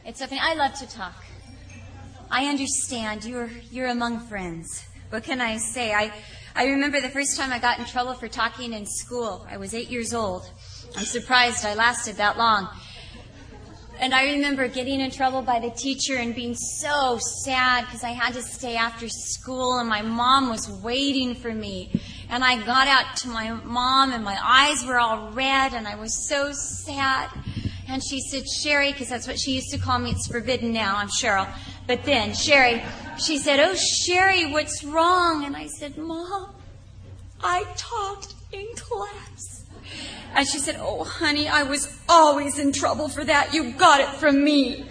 It's so funny. I love to talk. I understand. You're among friends. What can I say? I remember the first time I got in trouble for talking in school. I was 8 years old. I'm surprised I lasted that long. And I remember getting in trouble by the teacher and being so sad because I had to stay after school and my mom was waiting for me. And I got out to my mom and my eyes were all red and I was so sad. And she said, Sherry, because that's what she used to call me. It's forbidden now. I'm Cheryl. But then, Sherry, she said, oh, Sherry, what's wrong? And I said, Mom, I talked in class. And she said, oh, honey, I was always in trouble for that. You got it from me.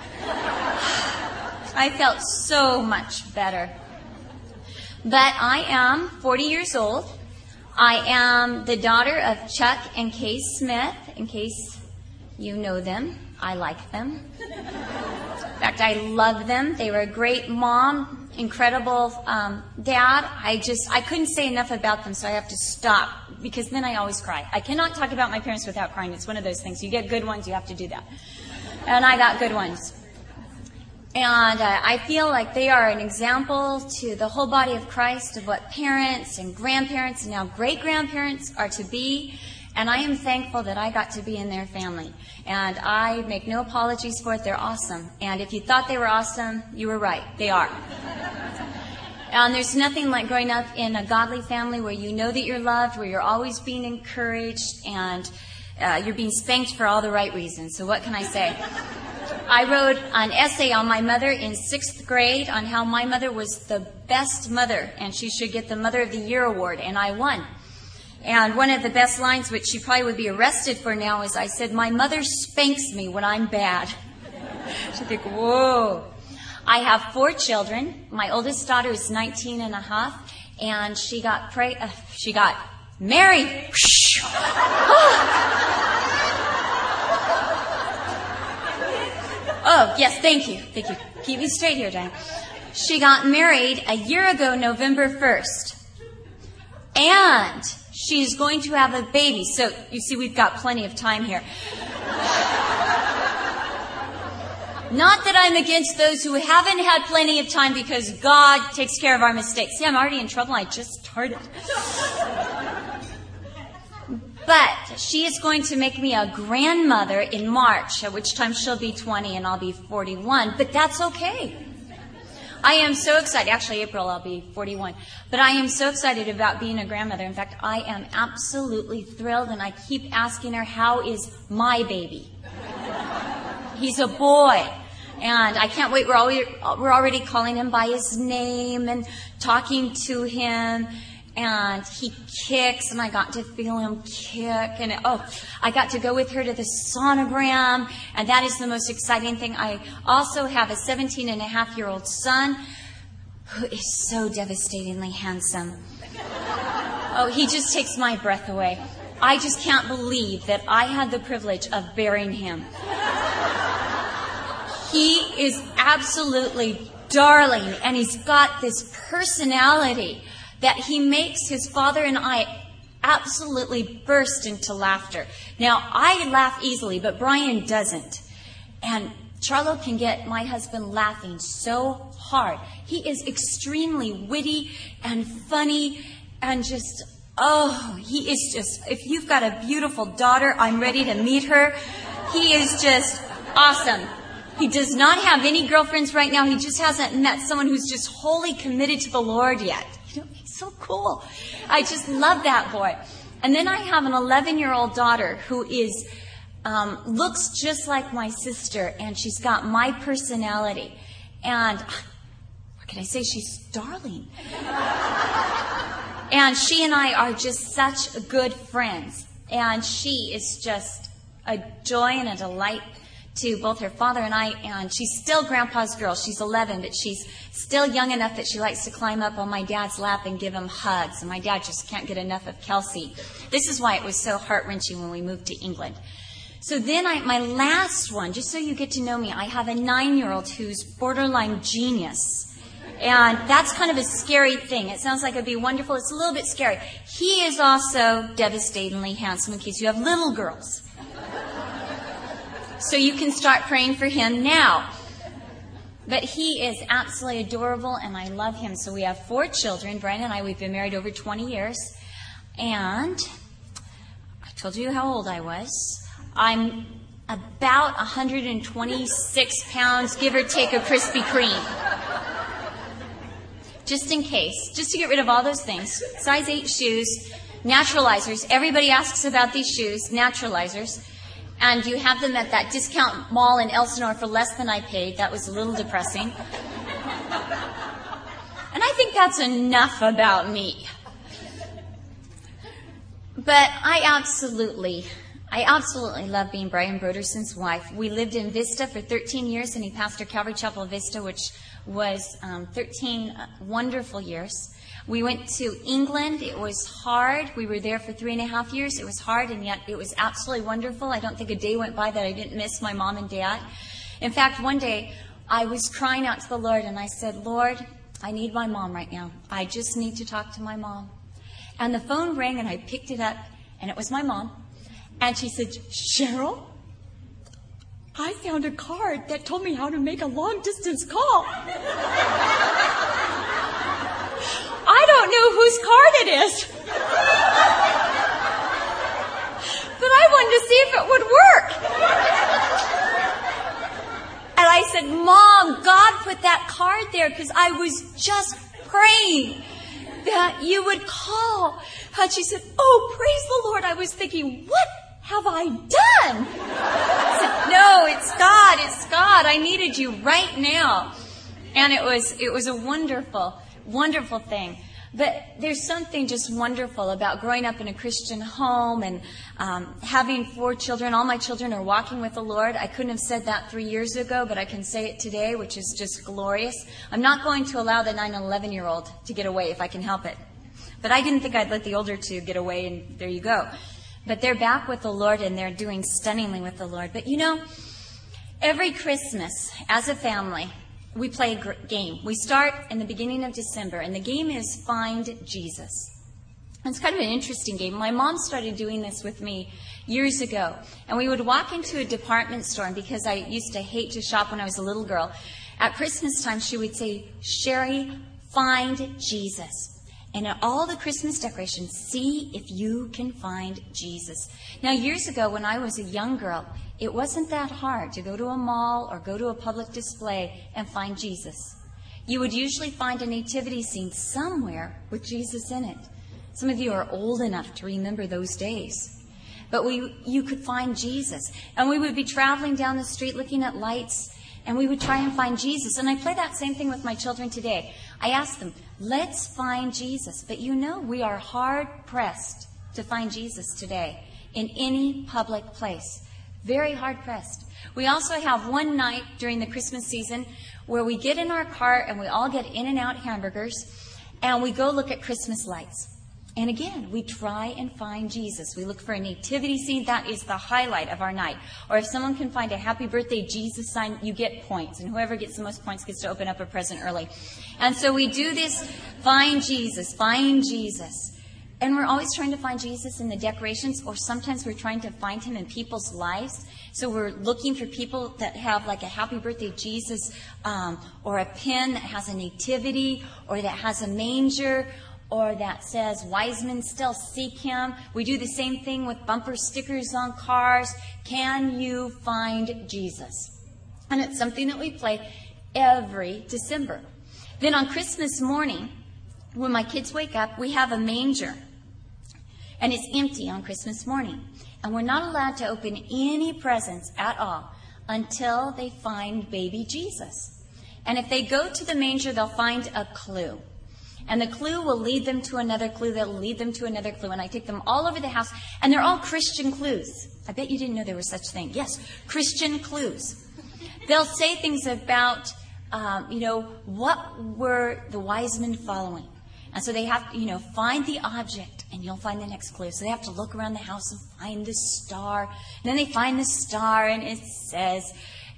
I felt so much better. But I am 40 years old. I am the daughter of Chuck and Kay Smith, in case you know them. I like them. In fact, I love them. They were a great mom, incredible dad. I couldn't say enough about them, so I have to stop, because then I always cry. I cannot talk about my parents without crying. It's one of those things. You get good ones, you have to do that. And I got good ones. And I feel like they are an example to the whole body of Christ of what parents and grandparents and now great-grandparents are to be. And I am thankful that I got to be in their family. And I make no apologies for it. They're awesome. And if you thought they were awesome, you were right. They are. And there's nothing like growing up in a godly family where you know that you're loved, where you're always being encouraged, and you're being spanked for all the right reasons. So what can I say? I wrote an essay on my mother in 6th grade on how my mother was the best mother, and she should get the Mother of the Year award, and I won. And one of the best lines, which she probably would be arrested for now, is I said, my mother spanks me when I'm bad. She'd think, whoa. I have 4 children. My oldest daughter is 19 and a half, and she got married. Oh, yes, thank you. Thank you. Keep me straight here, Diane. She got married a year ago, November 1st. And she's going to have a baby. So, you see, we've got plenty of time here. Not that I'm against those who haven't had plenty of time, because God takes care of our mistakes. See, I'm already in trouble. I just started. But she is going to make me a grandmother in March, at which time she'll be 20 and I'll be 41. But that's okay. I am so excited. Actually, April, I'll be 41. But I am so excited about being a grandmother. In fact, I am absolutely thrilled, and I keep asking her, how is my baby? He's a boy. And I can't wait. We're already calling him by his name and talking to him. And he kicks, and I got to feel him kick. And I got to go with her to the sonogram, and that is the most exciting thing. I also have a 17-and-a-half-year-old son who is so devastatingly handsome. Oh, he just takes my breath away. I just can't believe that I had the privilege of bearing him. He is absolutely darling, and he's got this personality that he makes his father and I absolutely burst into laughter. Now, I laugh easily, but Brian doesn't. And Charlo can get my husband laughing so hard. He is extremely witty and funny and just, he is just, if you've got a beautiful daughter, I'm ready to meet her. He is just awesome. He does not have any girlfriends right now. He just hasn't met someone who's just wholly committed to the Lord yet. He's so cool. I just love that boy. And then I have an 11-year-old daughter who is looks just like my sister, and she's got my personality. And what can I say? She's darling. And she and I are just such good friends. And she is just a joy and a delight to both her father and I, and she's still Grandpa's girl. She's 11, but she's still young enough that she likes to climb up on my dad's lap and give him hugs, and my dad just can't get enough of Kelsey. This is why it was so heart-wrenching when we moved to England. So then my last one, just so you get to know me, I have a 9-year-old who's borderline genius. And that's kind of a scary thing. It sounds like it'd be wonderful. It's a little bit scary. He is also devastatingly handsome in case you have little girls. So you can start praying for him now. But he is absolutely adorable, and I love him. So we have 4 children. Brian and I, we've been married over 20 years. And I told you how old I was. I'm about 126 pounds, give or take a Krispy Kreme. Just in case. Just to get rid of all those things. Size 8 shoes. Naturalizers. Everybody asks about these shoes. Naturalizers. And you have them at that discount mall in Elsinore for less than I paid. That was a little depressing. And I think that's enough about me. But I absolutely love being Brian Broderson's wife. We lived in Vista for 13 years, and he pastored Calvary Chapel Vista, which was 13 wonderful years. We went to England. It was hard. We were there for 3.5 years. It was hard, and yet it was absolutely wonderful. I don't think a day went by that I didn't miss my mom and dad. In fact, one day I was crying out to the Lord, and I said, Lord, I need my mom right now. I just need to talk to my mom. And the phone rang, and I picked it up, and it was my mom. And she said, Cheryl, I found a card that told me how to make a long-distance call. I don't know whose card it is. But I wanted to see if it would work. And I said, Mom, God put that card there because I was just praying that you would call. And she said, oh, praise the Lord. I was thinking, what have I done? I said, no, it's God. It's God. I needed you right now. And it was a wonderful thing. But there's something just wonderful about growing up in a Christian home and having 4 children. All my children are walking with the Lord. I couldn't have said that 3 years ago, but I can say it today, which is just glorious. I'm not going to allow the 9 and 11-year-old to get away if I can help it. But I didn't think I'd let the older 2 get away, and there you go. But they're back with the Lord, and they're doing stunningly with the Lord. But you know, every Christmas, as a family, we play a game. We start in the beginning of December, and the game is Find Jesus. It's kind of an interesting game. My mom started doing this with me years ago, and we would walk into a department store, and because I used to hate to shop when I was a little girl, at Christmas time she would say, Sherry, find Jesus. And at all the Christmas decorations, see if you can find Jesus. Now, years ago, when I was a young girl, it wasn't that hard to go to a mall or go to a public display and find Jesus. You would usually find a nativity scene somewhere with Jesus in it. Some of you are old enough to remember those days. But you could find Jesus. And we would be traveling down the street looking at lights, and we would try and find Jesus. And I play that same thing with my children today. I ask them, let's find Jesus. But you know, we are hard-pressed to find Jesus today in any public place. Very hard-pressed. We also have one night during the Christmas season where we get in our car and we all get In-N-Out hamburgers and we go look at Christmas lights. And again, we try and find Jesus. We look for a nativity scene. That is the highlight of our night. Or if someone can find a happy birthday Jesus sign, you get points. And whoever gets the most points gets to open up a present early. And so we do this, find Jesus, find Jesus. And we're always trying to find Jesus in the decorations, or sometimes we're trying to find him in people's lives. So we're looking for people that have like a happy birthday Jesus, or a pin that has a nativity, or that has a manger, or that says, wise men still seek him. We do the same thing with bumper stickers on cars. Can you find Jesus? And it's something that we play every December. Then on Christmas morning, when my kids wake up, we have a manger. And it's empty on Christmas morning. And we're not allowed to open any presents at all until they find baby Jesus. And if they go to the manger, they'll find a clue. And the clue will lead them to another clue that will lead them to another clue. And I take them all over the house, and they're all Christian clues. I bet you didn't know there was such a thing. Yes, Christian clues. They'll say things about, what were the wise men following? And so they have to, find the object, and you'll find the next clue. So they have to look around the house and find the star. And then they find the star, and it says,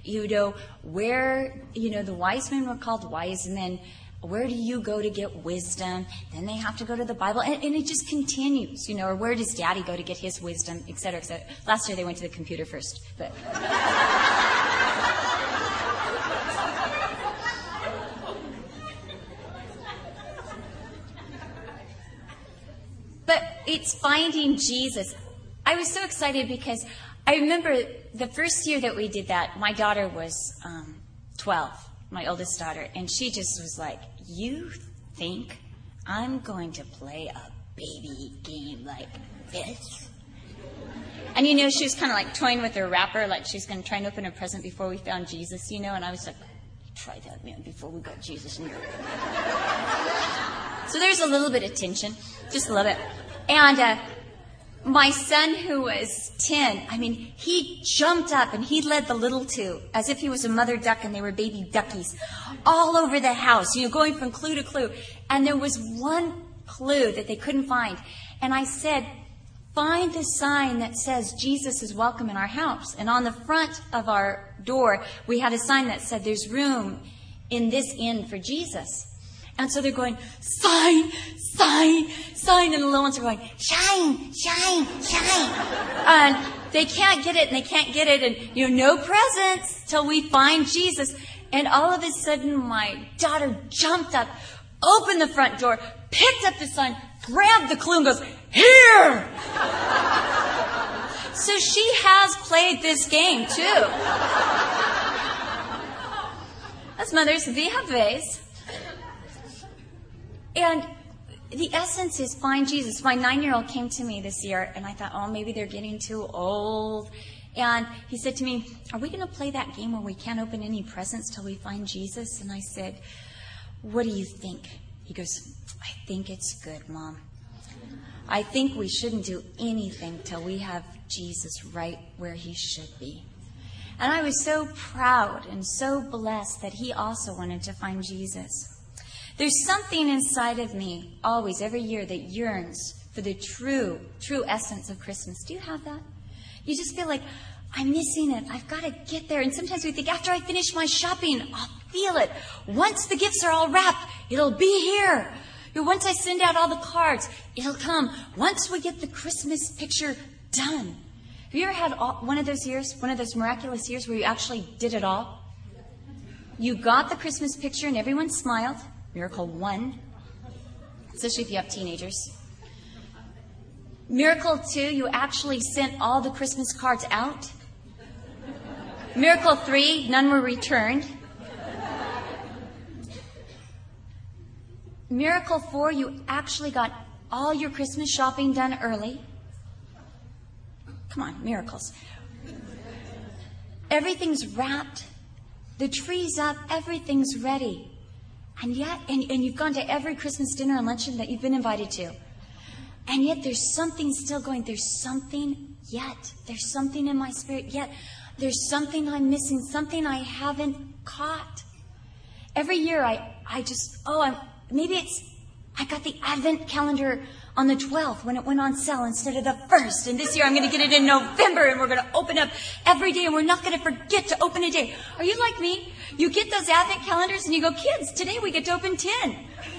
where, the wise men were called wise men. Where do you go to get wisdom? Then they have to go to the Bible. And it just continues, or where does Daddy go to get his wisdom, et cetera, et cetera. Last year they went to the computer first. But it's finding Jesus. I was so excited because I remember the first year that we did that, my daughter was 12, my oldest daughter, and she just was like, you think I'm going to play a baby game like this? And, she was kind of like toying with her wrapper, like she was going to try and open a present before we found Jesus, and I was like, try that, man, before we got Jesus in here. So there's a little bit of tension, just a little bit. And my son, who was 10, he jumped up and he led the little two as if he was a mother duck and they were baby duckies all over the house, going from clue to clue. And there was one clue that they couldn't find. And I said, find the sign that says Jesus is welcome in our house. And on the front of our door, we had a sign that said there's room in this inn for Jesus. And so they're going, sign, sign, sign. And the little ones are going, shine, shine, shine. And they can't get it and they can't get it. And, no presents till we find Jesus. And all of a sudden, my daughter jumped up, opened the front door, picked up the sign, grabbed the clue and goes, here! So she has played this game too. As mothers, we have ways. And the essence is find Jesus. My 9-year-old came to me this year, and I thought, maybe they're getting too old. And he said to me, are we going to play that game where we can't open any presents till we find Jesus? And I said, what do you think? He goes, I think it's good, Mom. I think we shouldn't do anything till we have Jesus right where he should be. And I was so proud and so blessed that he also wanted to find Jesus. There's something inside of me always, every year, that yearns for the true essence of Christmas. Do you have that? You just feel like, I'm missing it. I've got to get there. And sometimes we think, after I finish my shopping, I'll feel it. Once the gifts are all wrapped, it'll be here. Once I send out all the cards, it'll come. Once we get the Christmas picture done. Have you ever had one of those years, one of those miraculous years where you actually did it all? You got the Christmas picture and everyone smiled. Miracle 1, especially if you have teenagers. Miracle 2, you actually sent all the Christmas cards out. Miracle 3, none were returned. Miracle 4, you actually got all your Christmas shopping done early. Come on, miracles. Everything's wrapped. The tree's up. Everything's ready. And yet, and you've gone to every Christmas dinner and luncheon that you've been invited to. And yet there's something still going. There's something yet. There's something in my spirit yet. There's something I'm missing, something I haven't caught. Every year I got the Advent calendar on the 12th when it went on sale instead of the 1st. And this year I'm going to get it in November and we're going to open up every day and we're not going to forget to open a day. Are you like me? You get those Advent calendars and you go, kids, today we get to open 10.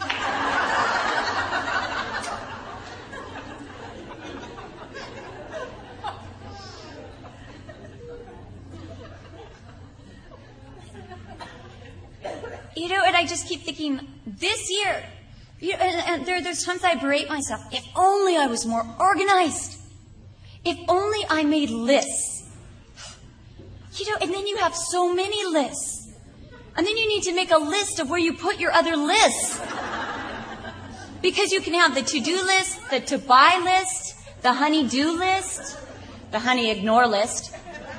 And I just keep thinking, this year, and there's times I berate myself. If only I was more organized. If only I made lists. And then you have so many lists. And then you need to make a list of where you put your other lists. Because you can have the to-do list, the to-buy list, the honey-do list, the honey-ignore list.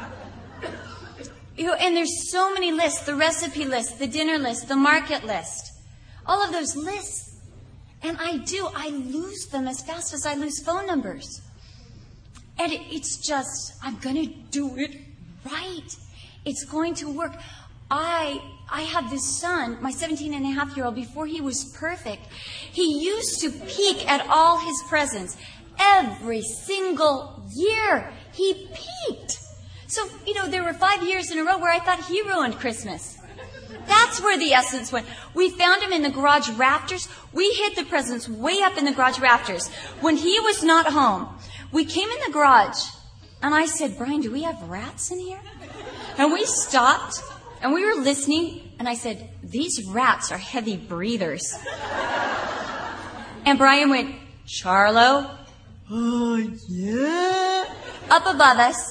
And there's so many lists, the recipe list, the dinner list, the market list. All of those lists. And I lose them as fast as I lose phone numbers. And it's just, I'm going to do it right. It's going to work. I have this son, my 17-and-a-half-year-old, before he was perfect. He used to peek at all his presents. Every single year, he peeked. So, there were 5 years in a row where I thought he ruined Christmas. That's where the essence went. We found him in the garage rafters. We hid the presents way up in the garage rafters. When he was not home, we came in the garage, and I said, Brian, do we have rats in here? And we stopped, and we were listening, and I said, these rats are heavy breathers. And Brian went, Charlo, Yeah. Up above us.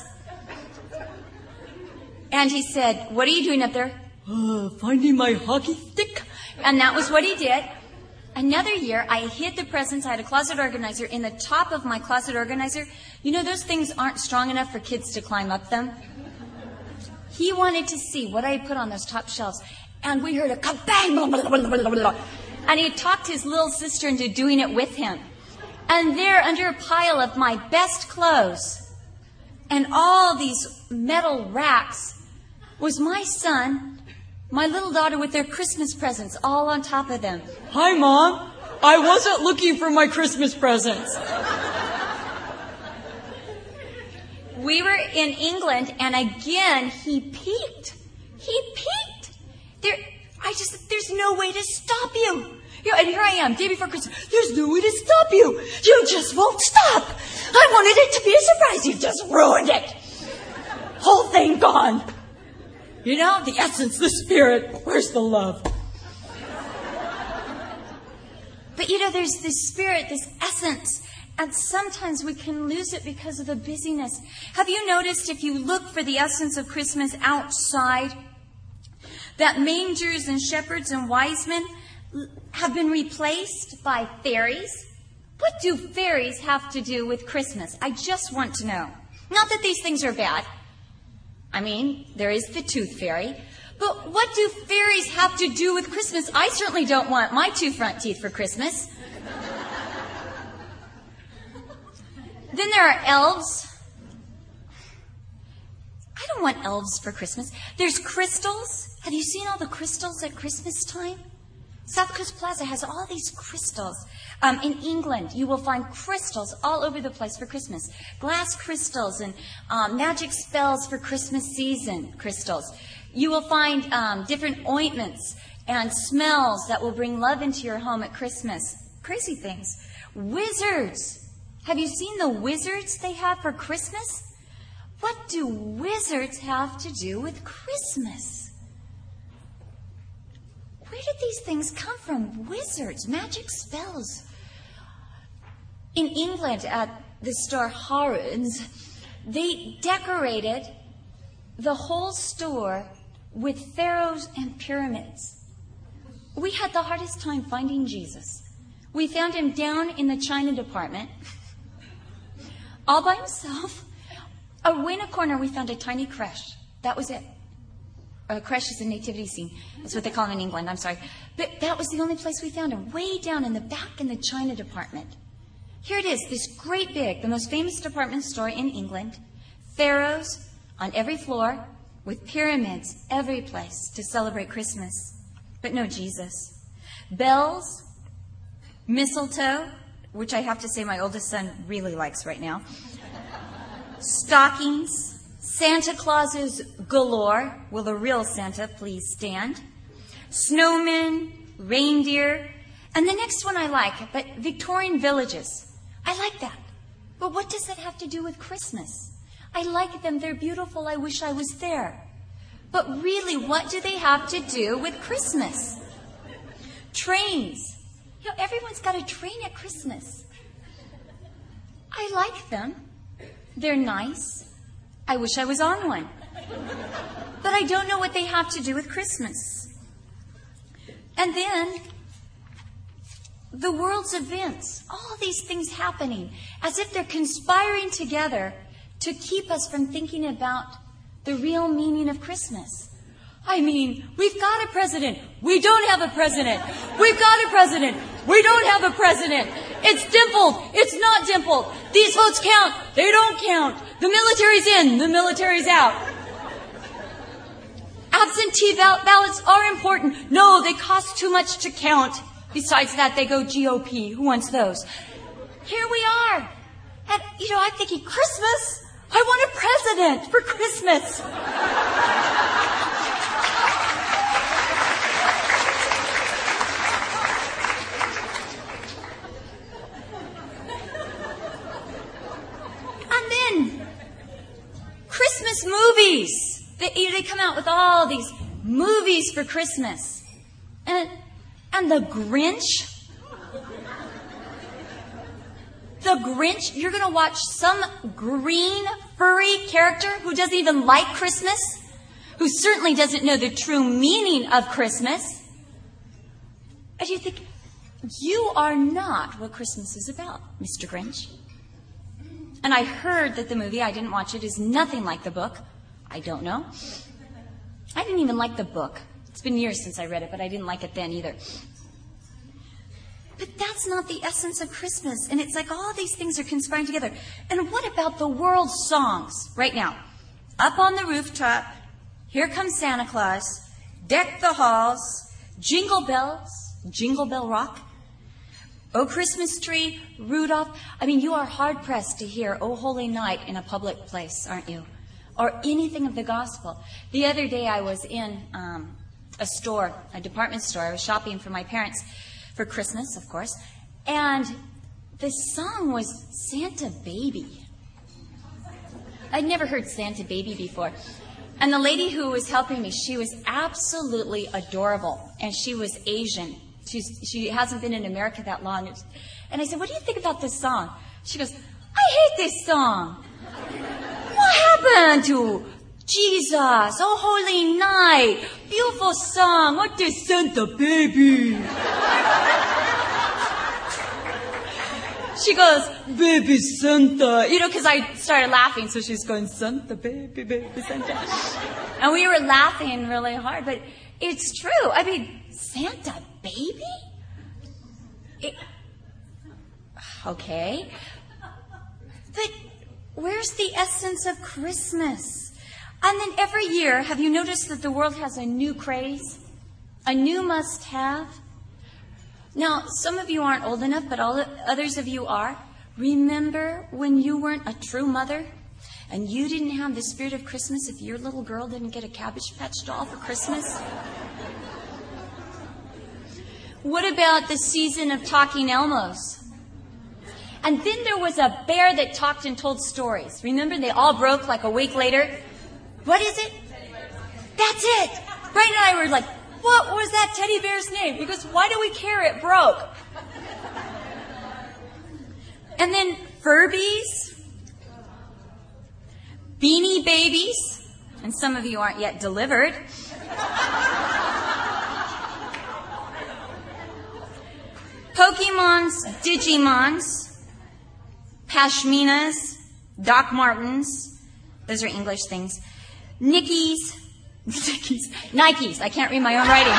And he said, what are you doing up there? Finding my hockey stick. And that was what he did. Another year, I hid the presents. I had a closet organizer in the top of my closet organizer. You know, those things aren't strong enough for kids to climb up them. He wanted to see what I had put on those top shelves. And we heard a kabang. And he talked his little sister into doing it with him. And there, under a pile of my best clothes and all these metal racks, was my son, my little daughter with their Christmas presents all on top of them. Hi, Mom. I wasn't looking for my Christmas presents. We were in England, and again, he peeked. He peeked. There's no way to stop you. And here I am, day before Christmas. There's no way to stop you. You just won't stop. I wanted it to be a surprise. You just ruined it. Whole thing gone. You know, the essence, the spirit. Where's the love? But you know, there's this spirit, this essence. And sometimes we can lose it because of the busyness. Have you noticed if you look for the essence of Christmas outside, that mangers and shepherds and wise men have been replaced by fairies? What do fairies have to do with Christmas? I just want to know. Not that these things are bad. I mean, there is the tooth fairy. But what do fairies have to do with Christmas? I certainly don't want my 2 front teeth for Christmas. Then there are elves. I don't want elves for Christmas. There's crystals. Have you seen all the crystals at Christmas time? South Coast Plaza has all these crystals. In England, you will find crystals all over the place for Christmas. Glass crystals and magic spells for Christmas season crystals. You will find different ointments and smells that will bring love into your home at Christmas. Crazy things. Wizards. Have you seen the wizards they have for Christmas? What do wizards have to do with Christmas? Where did these things come from? Wizards, magic spells. In England, at the store Harrods, they decorated the whole store with pharaohs and pyramids. We had the hardest time finding Jesus. We found him down in the China department, all by himself. In a corner, we found a tiny creche. That was it. A creche is a nativity scene. That's what they call them in England. I'm sorry. But that was the only place we found him, way down in the back in the China department. Here it is, this great big, the most famous department store in England. Pharaohs on every floor with pyramids every place to celebrate Christmas. But no Jesus. Bells, mistletoe, which I have to say my oldest son really likes right now. Stockings. Santa Clauses galore. Will the real Santa please stand? Snowmen, reindeer, and the next one I like, but Victorian villages. I like that. But what does that have to do with Christmas? I like them. They're beautiful. I wish I was there. But really, what do they have to do with Christmas? Trains. You know, everyone's got a train at Christmas. I like them. They're nice. I wish I was on one. But I don't know what they have to do with Christmas. And then, the world's events, all these things happening, as if they're conspiring together to keep us from thinking about the real meaning of Christmas. I mean, we've got a president. We don't have a president. We've got a president. We don't have a president. It's dimpled. It's not dimpled. These votes count. They don't count. The military's in. The military's out. Absentee ballots are important. No, they cost too much to count. Besides that, they go GOP. Who wants those? Here we are. And, I'm thinking, Christmas? I want a president for Christmas. Christmas movies. They come out with all these movies for Christmas. And the Grinch. The Grinch? You're going to watch some green, furry character who doesn't even like Christmas, who certainly doesn't know the true meaning of Christmas. And you think, you are not what Christmas is about, Mr. Grinch. And I heard that the movie, I didn't watch it, is nothing like the book. I don't know. I didn't even like the book. It's been years since I read it, but I didn't like it then either. But that's not the essence of Christmas. And it's like all these things are conspiring together. And what about the world songs right now? Up on the rooftop, Here Comes Santa Claus, Deck the Halls, Jingle Bells, Jingle Bell Rock, Oh Christmas Tree, Rudolph. I mean, you are hard-pressed to hear Oh Holy Night in a public place, aren't you? Or anything of the gospel. The other day I was in a store, a department store. I was shopping for my parents for Christmas, of course. And the song was Santa Baby. I'd never heard Santa Baby before. And the lady who was helping me, she was absolutely adorable. And she was Asian. She hasn't been in America that long. And I said, what do you think about this song? She goes, I hate this song. What happened to Jesus? Oh, Holy Night. Beautiful song. What is Santa Baby? She goes, Baby Santa. You know, because I started laughing, so she's going, Santa Baby, Baby Santa. And we were laughing really hard, but it's true. I mean, Santa Baby? Okay. But where's the essence of Christmas? And then every year, have you noticed that the world has a new craze? A new must-have? Now, some of you aren't old enough, but others of you are. Remember when you weren't a true mother? And you didn't have the spirit of Christmas if your little girl didn't get a Cabbage Patch doll for Christmas? What about the season of talking Elmos? And then there was a bear that talked and told stories. Remember, they all broke like a week later. What is it? That's it. Brian and I were like, what was that teddy bear's name? Because why do we care? It broke. And then Furbies, Beanie Babies, and some of you aren't yet delivered. Pokemons, Digimons, Pashminas, Doc Martens, those are English things, Nikes, Nikes, I can't read my own writing.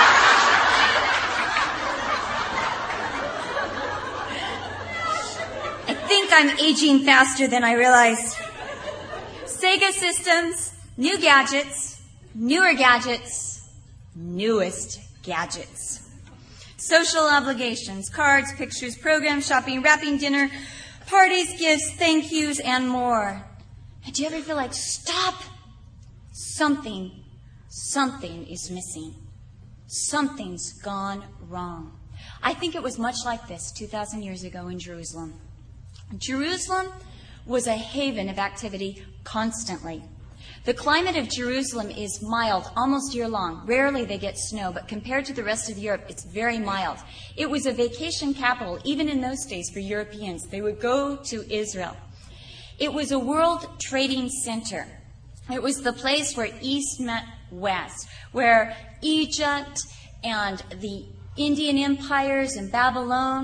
I think I'm aging faster than I realize. Sega systems, new gadgets, newer gadgets, newest gadgets. Social obligations, cards, pictures, programs, shopping, wrapping, dinner, parties, gifts, thank yous, and more. And do you ever feel like, stop? Something is missing. Something's gone wrong. I think it was much like this 2,000 years ago in Jerusalem. Jerusalem was a haven of activity constantly. The climate of Jerusalem is mild, almost year-long. Rarely they get snow, but compared to the rest of Europe, it's very mild. It was a vacation capital, even in those days, for Europeans. They would go to Israel. It was a world trading center. It was the place where East met West, where Egypt and the Indian empires and Babylon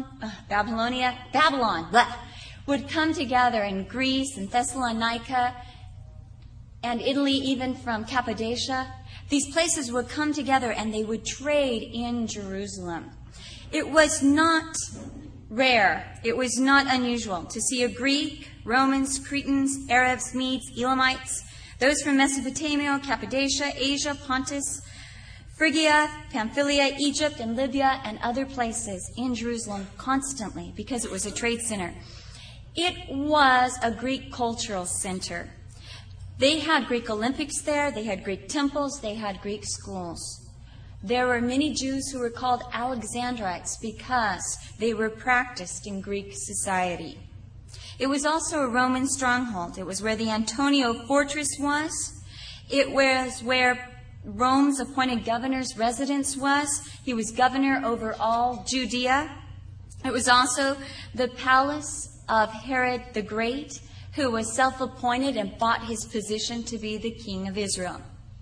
would come together, in Greece and Thessalonica and Italy, even from Cappadocia. These places would come together and they would trade in Jerusalem. It was not rare, it was not unusual to see a Greek, Romans, Cretans, Arabs, Medes, Elamites, those from Mesopotamia, Cappadocia, Asia, Pontus, Phrygia, Pamphylia, Egypt, and Libya, and other places in Jerusalem constantly because it was a trade center. It was a Greek cultural center. They had Greek Olympics there, they had Greek temples, they had Greek schools. There were many Jews who were called Alexandrites because they were practiced in Greek society. It was also a Roman stronghold. It was where the Antonia fortress was. It was where Rome's appointed governor's residence was. He was governor over all Judea. It was also the palace of Herod the Great, who was self-appointed and bought his position to be the king of Israel.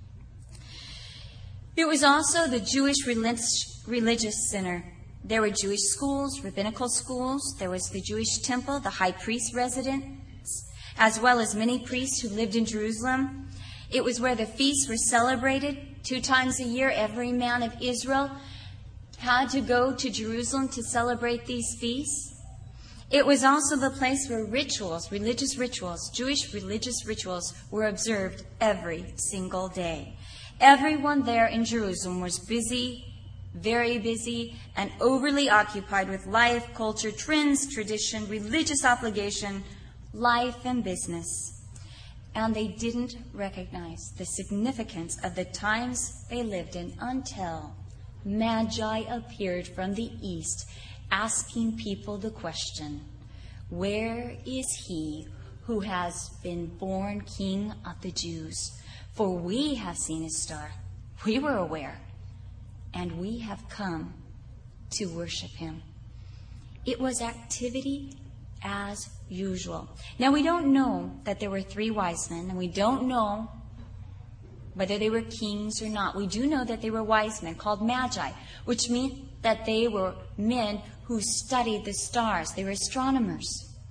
It was also the Jewish religious center. There were Jewish schools, rabbinical schools. There was the Jewish temple, the high priest residence, as well as many priests who lived in Jerusalem. It was where the feasts were celebrated 2 times a year. Every man of Israel had to go to Jerusalem to celebrate these feasts. It was also the place where religious rituals, Jewish religious rituals, were observed every single day. Everyone there in Jerusalem was busy, very busy, and overly occupied with life, culture, trends, tradition, religious obligation, life, and business. And they didn't recognize the significance of the times they lived in until Magi appeared from the east, asking people the question, "Where is he who has been born King of the Jews? For we have seen his star. We were aware, and we have come to worship him." It was activity as usual. Now, we don't know that there were 3 wise men, and we don't know whether they were kings or not. We do know that they were wise men called Magi, which means that they were men who studied the stars. They were astronomers.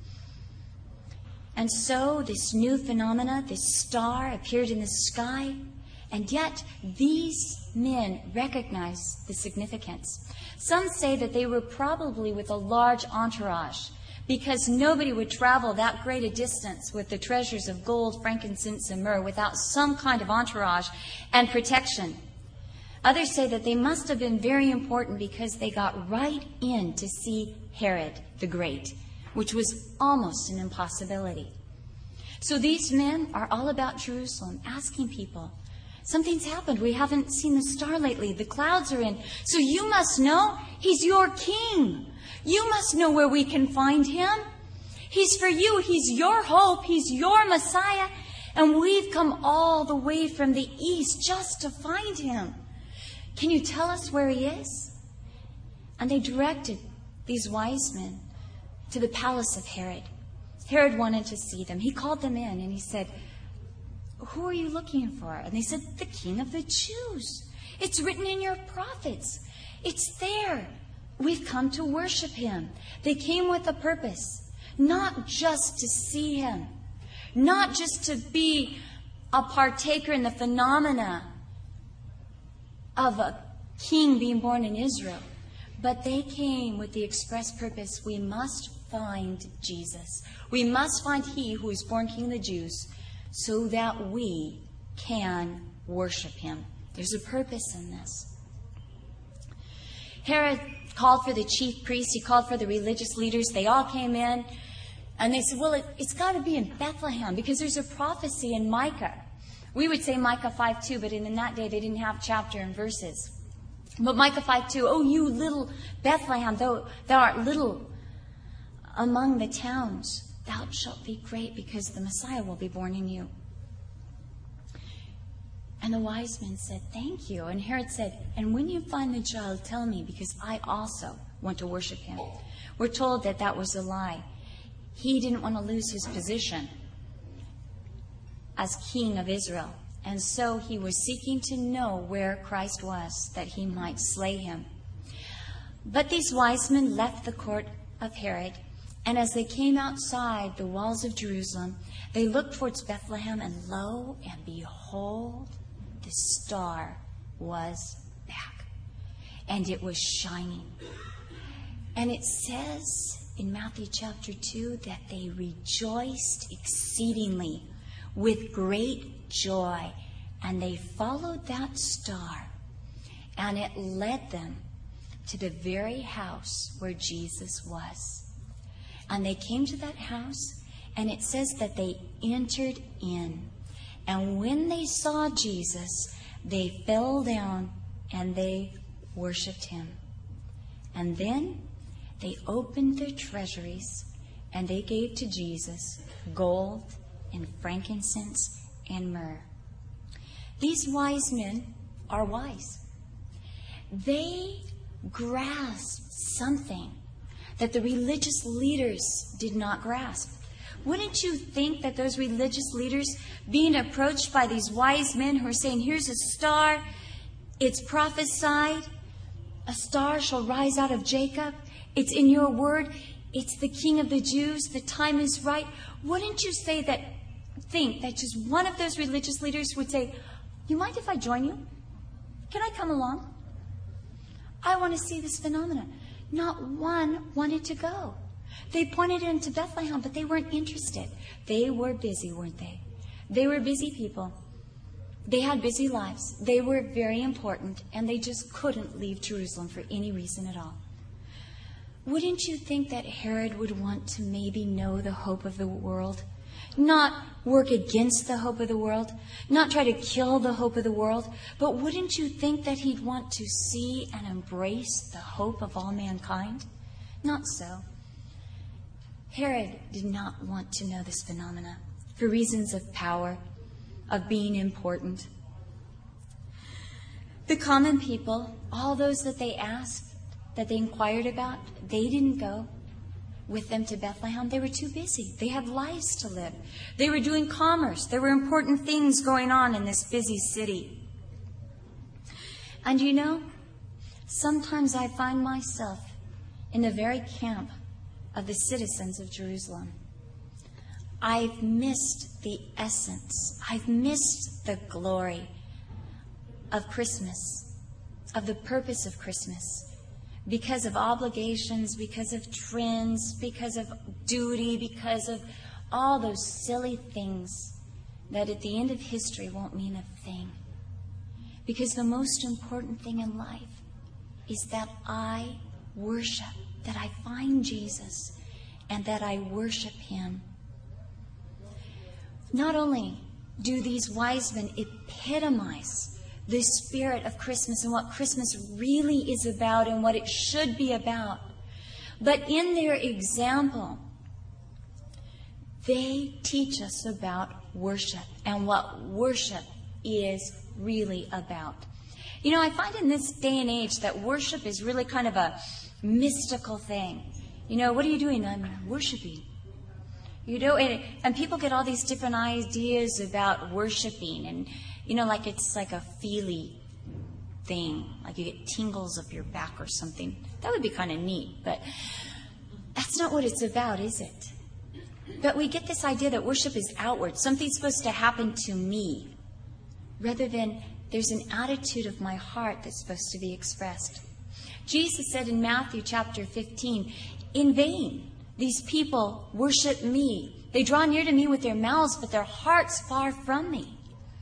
And so this new phenomena, this star, appeared in the sky, and yet these men recognized the significance. Some say that they were probably with a large entourage, because nobody would travel that great a distance with the treasures of gold, frankincense, and myrrh without some kind of entourage and protection. Others say that they must have been very important because they got right in to see Herod the Great, which was almost an impossibility. So these men are all about Jerusalem, asking people, "Something's happened. We haven't seen the star lately. The clouds are in. So you must know he's your king. You must know where we can find him. He's for you. He's your hope. He's your Messiah. And we've come all the way from the east just to find him. Can you tell us where he is?" And they directed these wise men to the palace of Herod. Herod wanted to see them. He called them in and he said, "Who are you looking for?" And they said, "The King of the Jews. It's written in your prophets. It's there. We've come to worship him." They came with a purpose, not just to see him, not just to be a partaker in the phenomena of a king being born in Israel, but they came with the express purpose, we must find Jesus. We must find he who is born King of the Jews so that we can worship him. There's a purpose in this. Herod called for the chief priests. He called for the religious leaders. They all came in. And they said, "Well, it's got to be in Bethlehem because there's a prophecy in Micah." We would say Micah 5:2, but in that day they didn't have chapter and verses. But Micah 5:2, "Oh, you little Bethlehem, though thou art little among the towns, thou shalt be great because the Messiah will be born in you." And the wise men said, "Thank you." And Herod said, "And when you find the child, tell me, because I also want to worship him." We're told that that was a lie. He didn't want to lose his position as king of Israel. And so he was seeking to know where Christ was, that he might slay him. But these wise men left the court of Herod, and as they came outside the walls of Jerusalem, they looked towards Bethlehem, and lo and behold, the star was back, and it was shining. And it says in Matthew chapter 2 that they rejoiced exceedingly with great joy, and they followed that star, and it led them to the very house where Jesus was. And they came to that house, and it says that they entered in. And when they saw Jesus, they fell down and they worshiped him. And then they opened their treasuries and they gave to Jesus gold and frankincense and myrrh. These wise men are wise. They grasped something that the religious leaders did not grasp. Wouldn't you think that those religious leaders, being approached by these wise men who are saying, here's a star, it's prophesied, a star shall rise out of Jacob, it's in your word, it's the King of the Jews, the time is right. Wouldn't you think that just one of those religious leaders would say, you mind if I join you? Can I come along? I want to see this phenomenon. Not one wanted to go. They pointed him to Bethlehem, but they weren't interested. They were busy, weren't they? They were busy people. They had busy lives. They were very important, and they just couldn't leave Jerusalem for any reason at all. Wouldn't you think that Herod would want to maybe know the hope of the world? Not work against the hope of the world, not try to kill the hope of the world, but wouldn't you think that he'd want to see and embrace the hope of all mankind? Not so. Herod did not want to know this phenomena for reasons of power, of being important. The common people, all those that they asked, that they inquired about, they didn't go with them to Bethlehem. They were too busy. They had lives to live. They were doing commerce. There were important things going on in this busy city. And you know, sometimes I find myself in the very camp of the citizens of Jerusalem. I've missed the essence. I've missed the glory of Christmas, of the purpose of Christmas, because of obligations, because of trends, because of duty, because of all those silly things that at the end of history won't mean a thing. Because the most important thing in life is that I worship, that I find Jesus, and that I worship him. Not only do these wise men epitomize the spirit of Christmas and what Christmas really is about and what it should be about, but in their example, they teach us about worship and what worship is really about. You know, I find in this day and age that worship is really kind of a mystical thing. You know, what are you doing? I'm worshiping. You know, and people get all these different ideas about worshiping, and you know, like it's like a feely thing, like you get tingles up your back or something. That would be kind of neat, but that's not what it's about, is it? But we get this idea that worship is outward. Something's supposed to happen to me, rather than there's an attitude of my heart that's supposed to be expressed. Jesus said in Matthew chapter 15, in vain these people worship me. They draw near to me with their mouths, but their hearts far from me.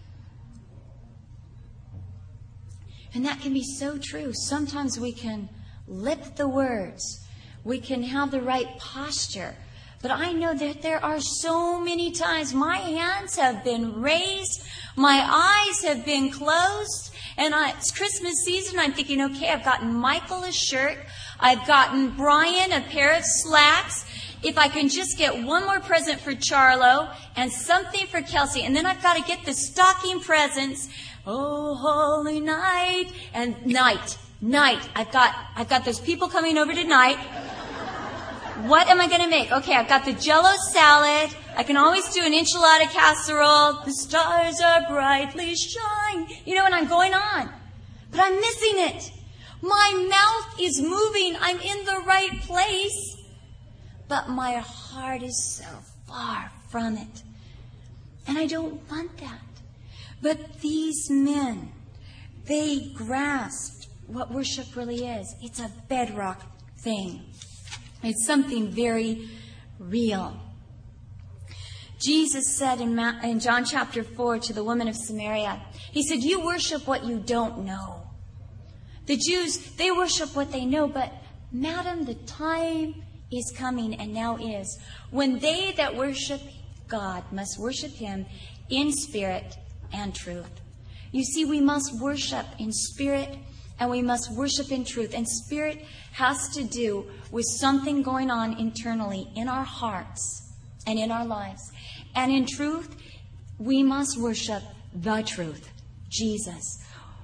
And that can be so true. Sometimes we can lip the words. We can have the right posture. But I know that there are so many times my hands have been raised, my eyes have been closed, and it's Christmas season. I'm thinking, okay, I've gotten Michael a shirt. I've gotten Brian a pair of slacks. If I can just get one more present for Charlo and something for Kelsey, and then I've got to get the stocking presents. Oh, holy night. And night. I've got those people coming over tonight. What am I going to make? Okay, I've got the Jell-O salad. I can always do an enchilada casserole. The stars are brightly shine. You know, and I'm going on. But I'm missing it. My mouth is moving. I'm in the right place. But my heart is so far from it. And I don't want that. But these men, they grasped what worship really is. It's a bedrock thing. It's something very real. Jesus said in John chapter 4 to the woman of Samaria, he said, you worship what you don't know. The Jews, they worship what they know, but madam, the time is coming and now is when they that worship God must worship him in spirit and truth. You see, we must worship in spirit and we must worship in truth. And spirit has to do with something going on internally in our hearts and in our lives. And in truth, we must worship the truth, Jesus.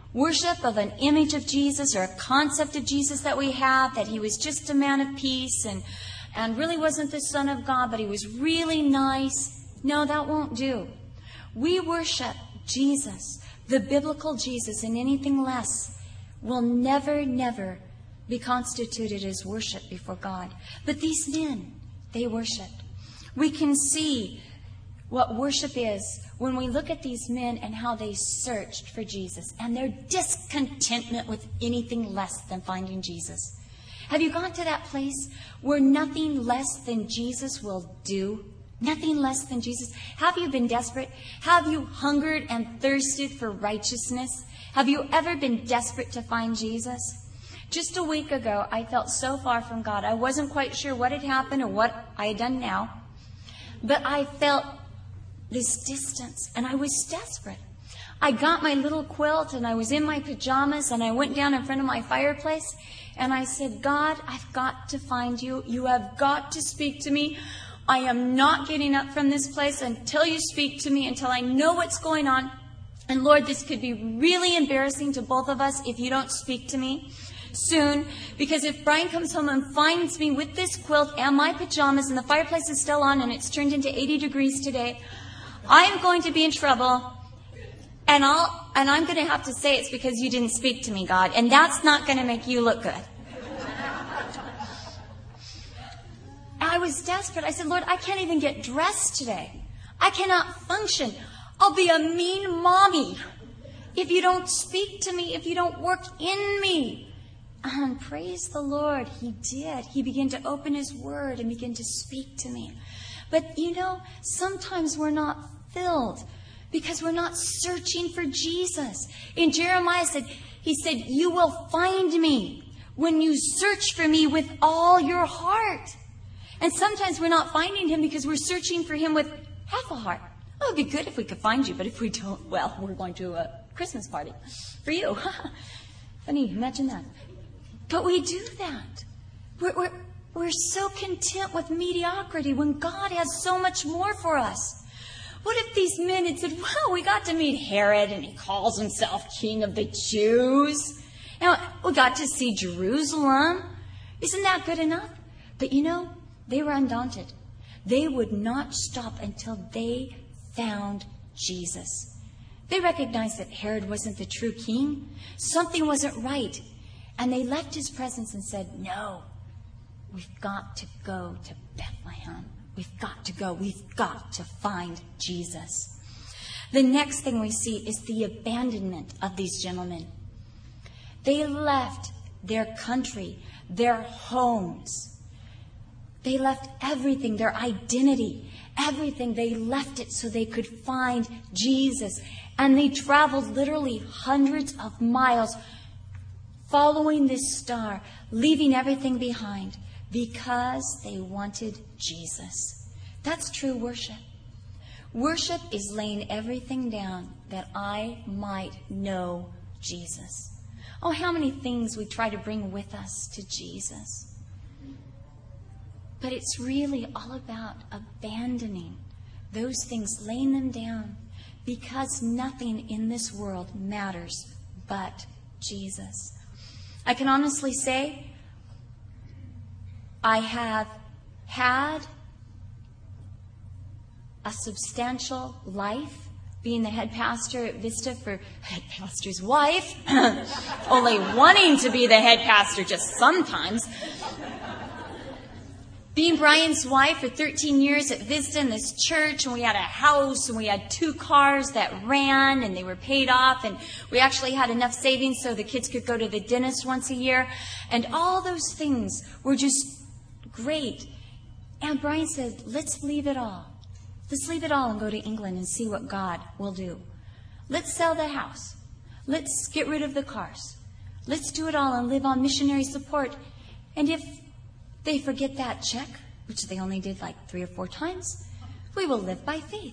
Worship of an image of Jesus or a concept of Jesus that we have, that he was just a man of peace and really wasn't the Son of God, but he was really nice. No, that won't do. We worship Jesus, the biblical Jesus, and anything less will never, never be constituted as worship before God. But these men, they worshiped. We can see what worship is when we look at these men and how they searched for Jesus and their discontentment with anything less than finding Jesus. Have you gone to that place where nothing less than Jesus will do? Nothing less than Jesus. Have you been desperate? Have you hungered and thirsted for righteousness? Have you ever been desperate to find Jesus? Just a week ago, I felt so far from God. I wasn't quite sure what had happened or what I had done now. But I felt this distance, and I was desperate. I got my little quilt, and I was in my pajamas, and I went down in front of my fireplace, and I said, God, I've got to find you. You have got to speak to me. I am not getting up from this place until you speak to me, until I know what's going on. And Lord, this could be really embarrassing to both of us if you don't speak to me soon. Because if Brian comes home and finds me with this quilt and my pajamas and the fireplace is still on and it's turned into 80 degrees today, I'm going to be in trouble. And I'm going to have to say it's because you didn't speak to me, God. And that's not going to make you look good. I was desperate. I said, Lord, I can't even get dressed today. I cannot function. I'll be a mean mommy if you don't speak to me, if you don't work in me. And praise the Lord, he did. He began to open his word and begin to speak to me. But you know, sometimes we're not filled because we're not searching for Jesus. In Jeremiah he said, you will find me when you search for me with all your heart. And sometimes we're not finding him because we're searching for him with half a heart. Oh, it'd be good if we could find you, but if we don't, well, we're going to a Christmas party for you. Funny, imagine that. But we do that. We're so content with mediocrity when God has so much more for us. What if these men had said, well, we got to meet Herod and he calls himself King of the Jews. And we got to see Jerusalem. Isn't that good enough? But you know, they were undaunted. They would not stop until they found Jesus. They recognized that Herod wasn't the true king. Something wasn't right. And they left his presence and said, no, we've got to go to Bethlehem. We've got to go. We've got to find Jesus. The next thing we see is the abandonment of these gentlemen. They left their country, their homes. They left everything, their identity, everything. They left it so they could find Jesus. And they traveled literally hundreds of miles following this star, leaving everything behind because they wanted Jesus. That's true worship. Worship is laying everything down that I might know Jesus. Oh, how many things we try to bring with us to Jesus. But it's really all about abandoning those things, laying them down, because nothing in this world matters but Jesus. I can honestly say I have had a substantial life being the head pastor at Vista for head pastor's wife, only wanting to be the head pastor just sometimes. Being Brian's wife for 13 years at Vista in this church, and we had a house, and we had 2 cars that ran, and they were paid off, and we actually had enough savings so the kids could go to the dentist once a year, and all those things were just great. And Brian said, let's leave it all. Let's leave it all and go to England and see what God will do. Let's sell the house. Let's get rid of the cars. Let's do it all and live on missionary support. And if they forget that check, which they only did like 3 or 4 times, we will live by faith.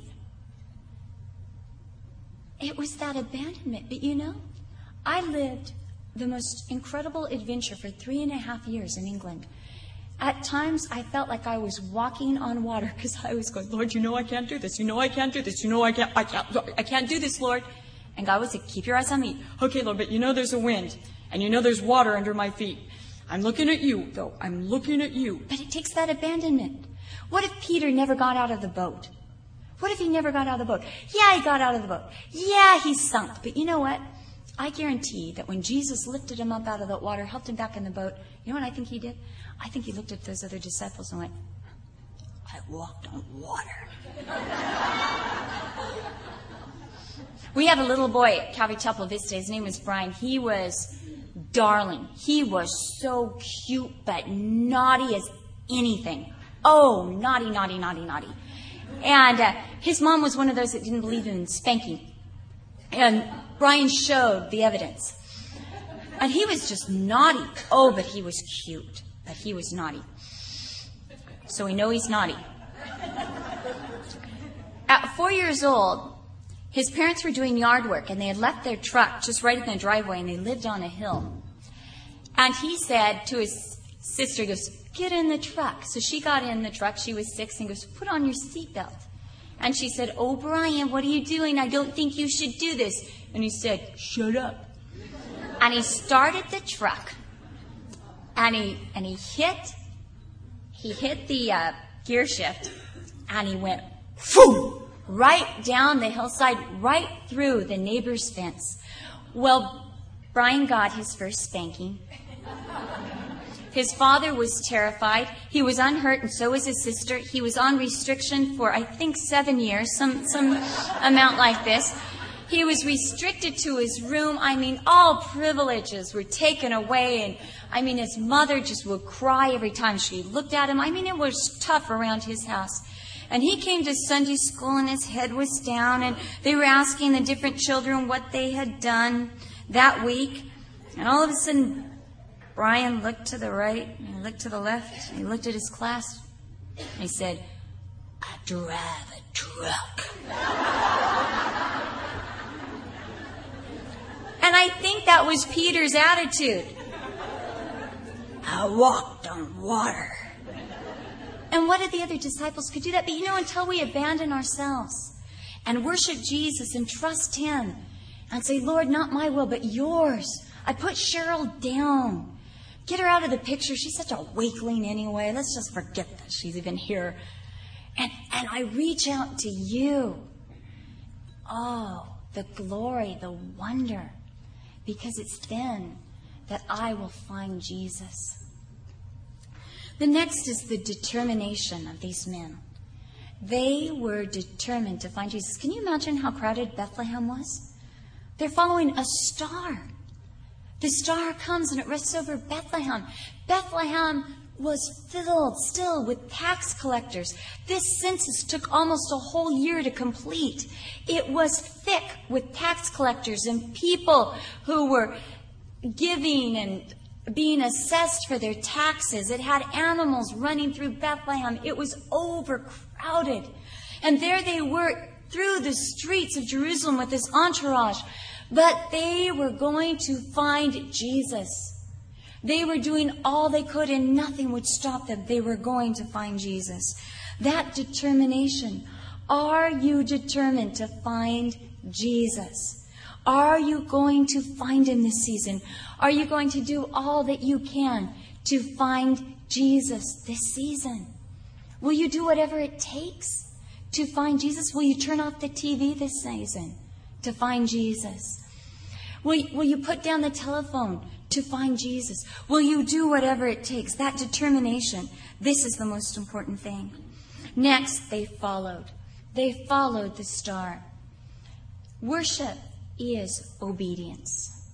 It was that abandonment. But you know, I lived the most incredible adventure for 3.5 years in England. At times, I felt like I was walking on water because I was going, Lord, you know I can't do this. You know I can't do this. You know I can't do this, Lord. And God would say, keep your eyes on me. Okay, Lord, but you know there's a wind, and you know there's water under my feet. I'm looking at you, though. I'm looking at you. But it takes that abandonment. What if Peter never got out of the boat? What if he never got out of the boat? Yeah, he got out of the boat. Yeah, he sunk. But you know what? I guarantee that when Jesus lifted him up out of the water, helped him back in the boat, you know what I think he did? I think he looked at those other disciples and went, I walked on water. We had a little boy at Calvary Chapel Vista. His name was Brian. He was darling. He was so cute, but naughty as anything. Oh, naughty, naughty, naughty, naughty. And his mom was one of those that didn't believe in spanking. And Brian showed the evidence. And he was just naughty. Oh, but he was cute. But he was naughty. So we know he's naughty. At 4 years old, his parents were doing yard work, and they had left their truck just right in the driveway, and they lived on a hill. And he said to his sister, he goes, get in the truck. So she got in the truck. She was 6, and goes, put on your seatbelt. And she said, oh, Brian, what are you doing? I don't think you should do this. And he said, shut up. And he started the truck, and he hit the gear shift, and he went, phew, right down the hillside, right through the neighbor's fence. Well, Brian got his first spanking. His father was terrified. He was unhurt, and so was his sister. He was on restriction for, I think, 7 years, some amount like this. He was restricted to his room. I mean, all privileges were taken away. And, I mean, his mother just would cry every time she looked at him. I mean, it was tough around his house. And he came to Sunday school, and his head was down, and they were asking the different children what they had done that week. And all of a sudden, Brian looked to the right, and he looked to the left, and he looked at his class, and he said, I drive a truck. And I think that was Peter's attitude. I walked on water. And what did the other disciples could do that? But you know, until we abandon ourselves and worship Jesus and trust him and say, Lord, not my will, but yours. I put Cheryl down. Get her out of the picture. She's such a weakling anyway. Let's just forget that she's even here. And I reach out to you. Oh, the glory, the wonder. Because it's then that I will find Jesus. The next is the determination of these men. They were determined to find Jesus. Can you imagine how crowded Bethlehem was? They're following a star. The star comes and it rests over Bethlehem. Bethlehem was filled still with tax collectors. This census took almost a whole year to complete. It was thick with tax collectors and people who were giving and being assessed for their taxes. It had animals running through Bethlehem. It was overcrowded. And there they were through the streets of Jerusalem with this entourage. But they were going to find Jesus. They were doing all they could and nothing would stop them. They were going to find Jesus. That determination. Are you determined to find Jesus? Are you going to find him this season? Are you going to do all that you can to find Jesus this season? Will you do whatever it takes to find Jesus? Will you turn off the TV this season to find Jesus? Will you put down the telephone to find Jesus? Will you do whatever it takes? That determination. This is the most important thing. Next, they followed. They followed the star. Worship is obedience.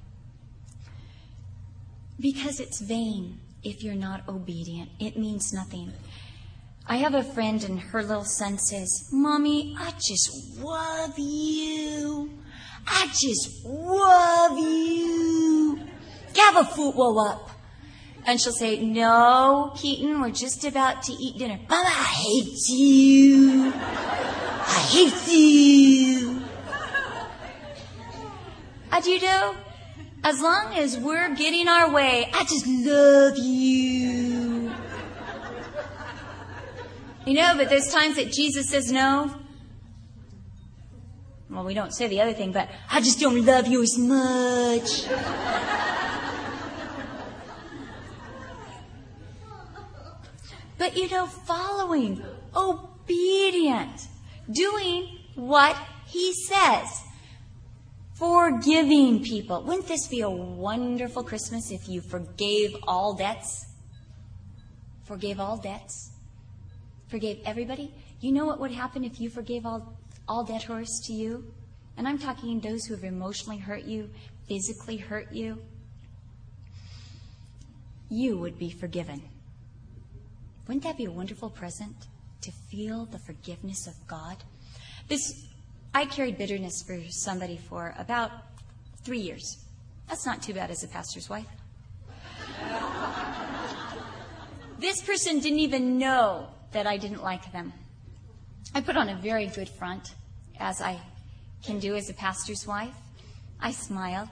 Because it's vain if you're not obedient. It means nothing. I have a friend and her little son says, Mommy, I just love you. I just love you. Have a football up. And she'll say, no, Keaton, we're just about to eat dinner. Mama, I hate you. I hate you. How do you do? As long as we're getting our way, I just love you. You know, but there's times that Jesus says no. Well, we don't say the other thing, but I just don't love you as much. But, following, obedient, doing what he says, forgiving people. Wouldn't this be a wonderful Christmas if you forgave all debts? Forgave all debts? Forgave everybody? You know what would happen if you forgave all debtors to you? And I'm talking those who have emotionally hurt you, physically hurt you. You would be forgiven. Wouldn't that be a wonderful present? To feel the forgiveness of God? I carried bitterness for somebody for about 3 years. That's not too bad as a pastor's wife. This person didn't even know that I didn't like them. I put on a very good front, as I can do as a pastor's wife. I smiled.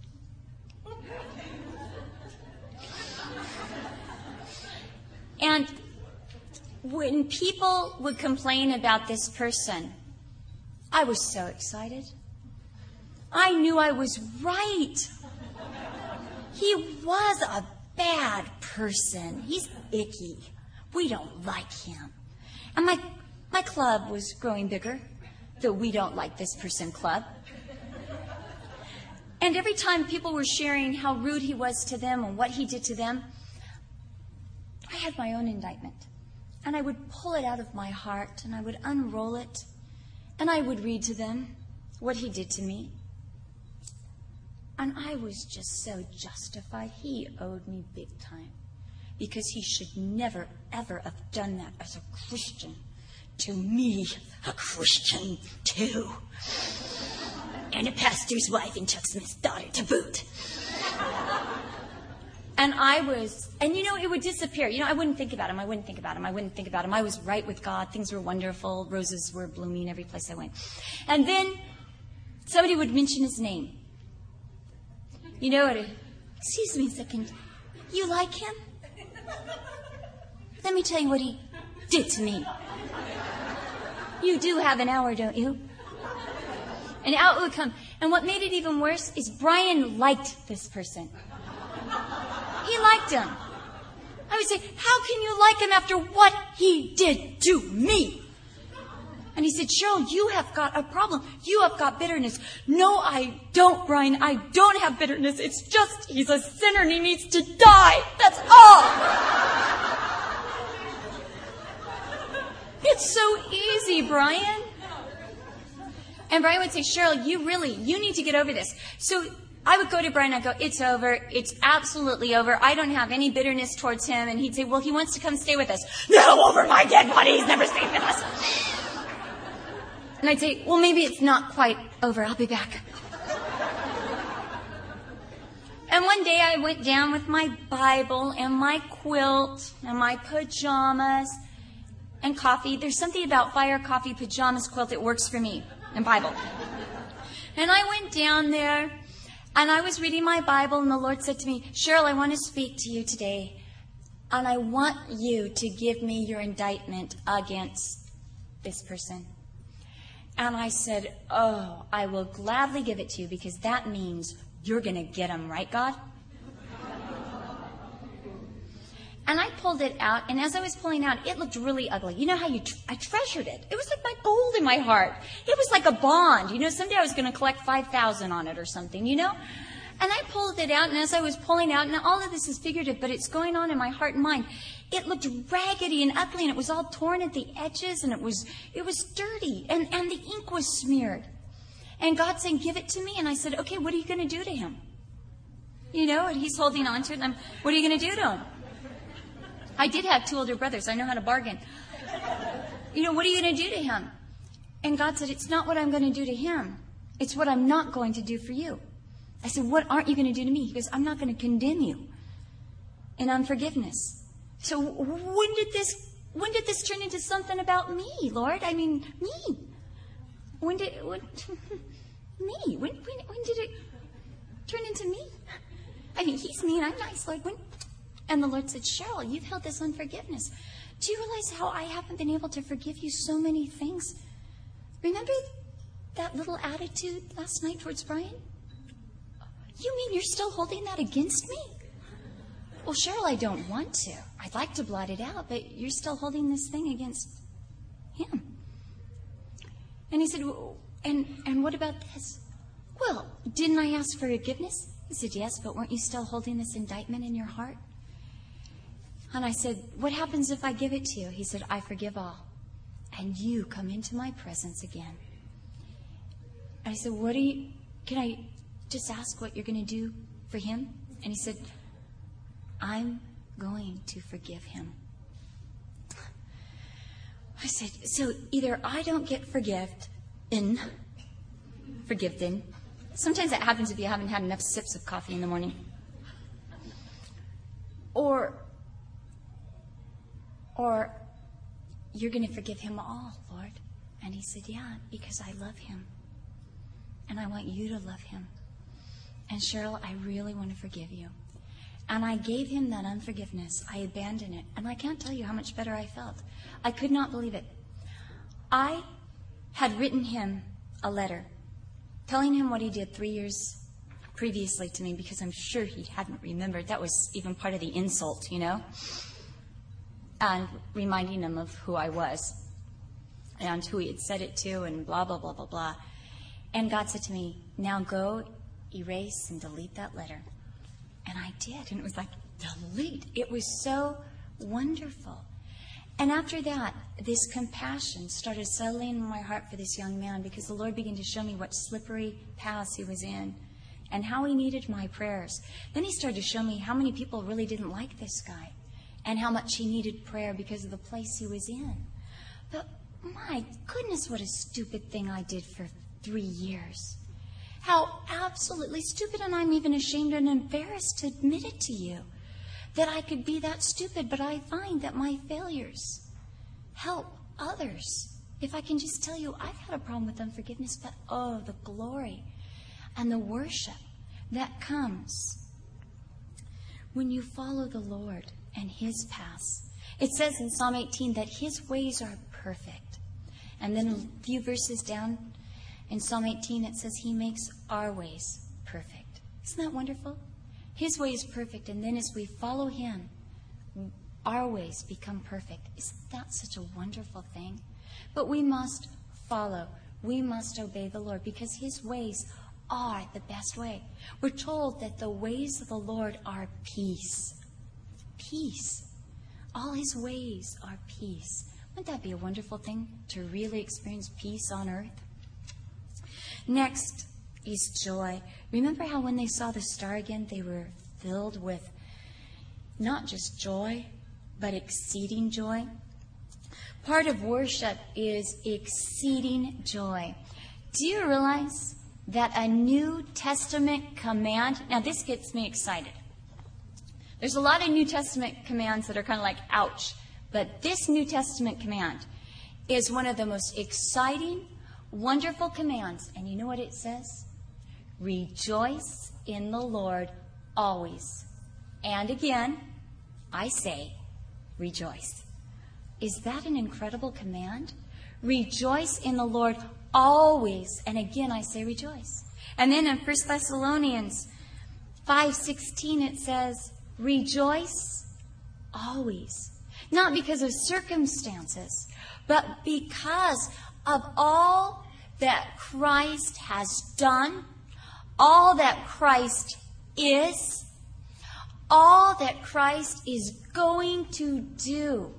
And when people would complain about this person, I was so excited. I knew I was right. He was a bad person. He's icky. We don't like him. And my club was growing bigger, the We Don't Like This Person club. And every time people were sharing how rude he was to them and what he did to them, I had my own indictment. And I would pull it out of my heart, and I would unroll it, and I would read to them what he did to me. And I was just so justified. He owed me big time, because he should never, ever have done that as a Christian to me, a Christian too, and a pastor's wife and Chuck Smith's daughter to boot. And it would disappear. I wouldn't think about him. I wouldn't think about him. I was right with God. Things were wonderful. Roses were blooming every place I went. And then somebody would mention his name. Excuse me a second. You like him? Let me tell you what he did to me. You do have an hour, don't you? And out it would come. And what made it even worse is Brian liked this person. He liked him. I would say, how can you like him after what he did to me? And he said, Cheryl, you have got a problem. You have got bitterness. No, I don't, Brian. I don't have bitterness. It's just he's a sinner and he needs to die. That's all. It's so easy, Brian. And Brian would say, Cheryl, you need to get over this. So I would go to Brian and I'd go, it's over. It's absolutely over. I don't have any bitterness towards him. And he'd say, well, he wants to come stay with us. No, over my dead body. He's never stayed with us. And I'd say, well, maybe it's not quite over. I'll be back. And one day I went down with my Bible and my quilt and my pajamas and coffee. There's something about fire, coffee, pajamas, quilt that works for me, and Bible. And I went down there. And I was reading my Bible, and the Lord said to me, Cheryl, I want to speak to you today, and I want you to give me your indictment against this person. And I said, oh, I will gladly give it to you, because that means you're going to get him, right, God? And I pulled it out, and as I was pulling out, it looked really ugly. You know how I treasured it. It was like my gold in my heart. It was like a bond. Someday I was going to collect 5,000 on it or something, And I pulled it out, and as I was pulling out, and all of this is figurative, but it's going on in my heart and mind. It looked raggedy and ugly, and it was all torn at the edges, and it was dirty, and the ink was smeared. And God saying, give it to me. And I said, okay, what are you going to do to him? And he's holding on to it, and what are you going to do to him? I did have 2 older brothers. I know how to bargain. What are you going to do to him? And God said, it's not what I'm going to do to him. It's what I'm not going to do for you. I said, what aren't you going to do to me? He goes, I'm not going to condemn you in unforgiveness. So when did this turn into something about me, Lord? I mean, me. When did it turn into me? I mean, he's mean, I'm nice, Lord. And the Lord said, Cheryl, you've held this unforgiveness. Do you realize how I haven't been able to forgive you so many things? Remember that little attitude last night towards Brian? You mean you're still holding that against me? Well, Cheryl, I don't want to. I'd like to blot it out, but you're still holding this thing against him. And he said, and what about this? Well, didn't I ask for forgiveness? He said, yes, but weren't you still holding this indictment in your heart? And I said, what happens if I give it to you? He said, I forgive all. And you come into my presence again. I said, can I just ask what you're going to do for him? And he said, I'm going to forgive him. I said, so either I don't get forgiven. Sometimes that happens if you haven't had enough sips of coffee in the morning. Or you're going to forgive him all, Lord. And he said, yeah, because I love him. And I want you to love him. And Cheryl, I really want to forgive you. And I gave him that unforgiveness. I abandoned it. And I can't tell you how much better I felt. I could not believe it. I had written him a letter telling him what he did 3 years previously to me, because I'm sure he hadn't remembered. That was even part of the insult, you know? And reminding him of who I was and who he had said it to and blah, blah, blah, blah, blah. And God said to me, now go erase and delete that letter. And I did. And it was like, delete. It was so wonderful. And after that, this compassion started settling in my heart for this young man, because the Lord began to show me what slippery paths he was in and how he needed my prayers. Then he started to show me how many people really didn't like this guy and how much he needed prayer because of the place he was in. But my goodness, what a stupid thing I did for 3 years. How absolutely stupid, and I'm even ashamed and embarrassed to admit it to you, that I could be that stupid. But I find that my failures help others. If I can just tell you, I've had a problem with unforgiveness, but oh, the glory and the worship that comes when you follow the Lord and his paths. It says in Psalm 18 that his ways are perfect. And then a few verses down in Psalm 18, it says he makes our ways perfect. Isn't that wonderful? His way is perfect, and then as we follow him, our ways become perfect. Isn't that such a wonderful thing? But we must follow. We must obey the Lord, because his ways are the best way. We're told that the ways of the Lord are peace. Peace. All his ways are peace. Wouldn't that be a wonderful thing, to really experience peace on earth? Next is joy. Remember how when they saw the star again, they were filled with not just joy, but exceeding joy? Part of worship is exceeding joy. Do you realize that a New Testament command, now this gets me excited. There's a lot of New Testament commands that are kind of like, ouch. But this New Testament command is one of the most exciting, wonderful commands. And you know what it says? Rejoice in the Lord always. And again, I say, rejoice. Is that an incredible command? Rejoice in the Lord always. And again, I say rejoice. And then in 1 Thessalonians 5:16, it says, rejoice always. Not because of circumstances, but because of all that Christ has done, all that Christ is, all that Christ is going to do,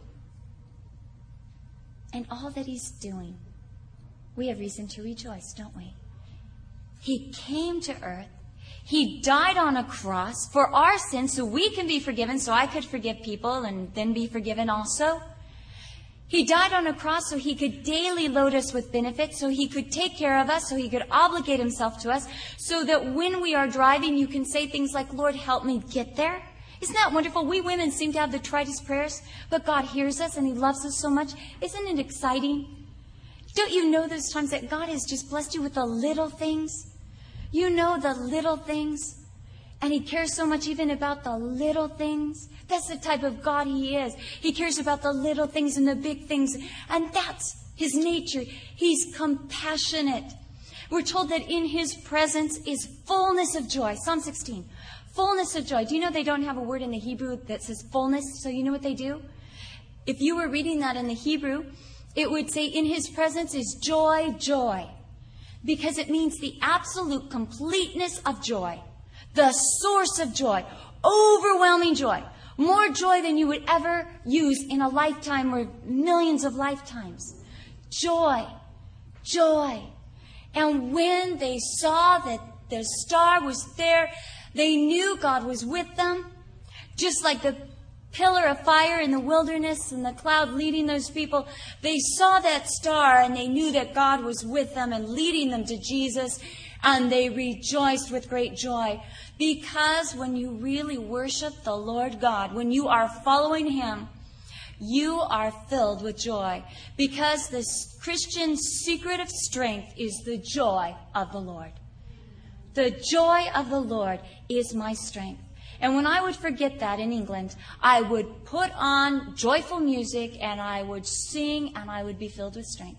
and all that he's doing. We have reason to rejoice, don't we? He came to earth. He died on a cross for our sins so we can be forgiven, so I could forgive people and then be forgiven also. He died on a cross so he could daily load us with benefits, so he could take care of us, so he could obligate himself to us, so that when we are driving, you can say things like, Lord, help me get there. Isn't that wonderful? We women seem to have the tritest prayers, but God hears us and he loves us so much. Isn't it exciting? Don't you know those times that God has just blessed you with the little things? You know the little things. And he cares so much even about the little things. That's the type of God he is. He cares about the little things and the big things. And that's his nature. He's compassionate. We're told that in his presence is fullness of joy. Psalm 16. Fullness of joy. Do you know they don't have a word in the Hebrew that says fullness? So you know what they do? If you were reading that in the Hebrew, it would say in his presence is joy, joy. Because it means the absolute completeness of joy. The source of joy. Overwhelming joy. More joy than you would ever use in a lifetime or millions of lifetimes. Joy. Joy. And when they saw that the star was there, they knew God was with them. Just like the pillar of fire in the wilderness and the cloud leading those people. They saw that star and they knew that God was with them and leading them to Jesus. And they rejoiced with great joy. Because when you really worship the Lord God, when you are following him, you are filled with joy. Because the Christian secret of strength is the joy of the Lord. The joy of the Lord is my strength. And when I would forget that in England, I would put on joyful music and I would sing and I would be filled with strength.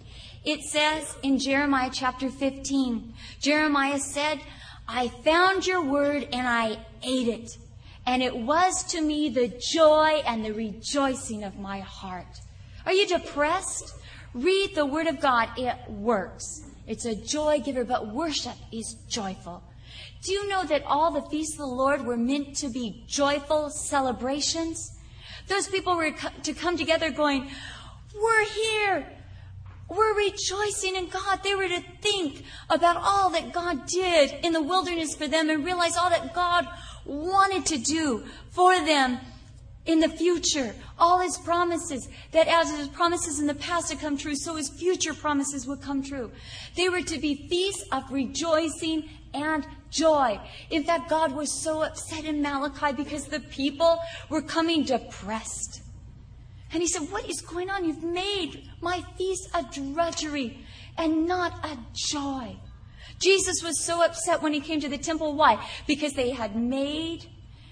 It says in Jeremiah chapter 15, Jeremiah said, I found your word and I ate it. And it was to me the joy and the rejoicing of my heart. Are you depressed? Read the word of God. It works. It's a joy giver, but worship is joyful. Do you know that all the feasts of the Lord were meant to be joyful celebrations? Those people were to come together going, we're here. We're rejoicing in God. They were to think about all that God did in the wilderness for them and realize all that God wanted to do for them in the future. All his promises, that as his promises in the past had come true, so his future promises would come true. They were to be feasts of rejoicing and joy. In fact, God was so upset in Malachi because the people were coming depressed. And he said, what is going on? You've made my feast a drudgery and not a joy. Jesus was so upset when he came to the temple. Why? Because they had made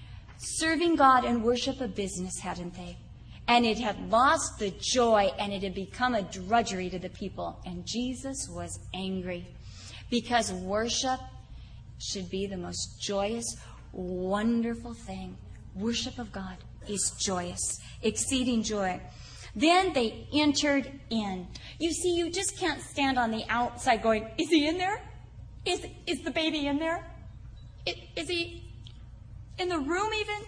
serving God and worship a business, hadn't they? And it had lost the joy and it had become a drudgery to the people. And Jesus was angry because worship should be the most joyous, wonderful thing. Worship of God is joyous, exceeding joy. Then they entered in. You see, you just can't stand on the outside going, is he in there? Is the baby in there? Is he in the room even?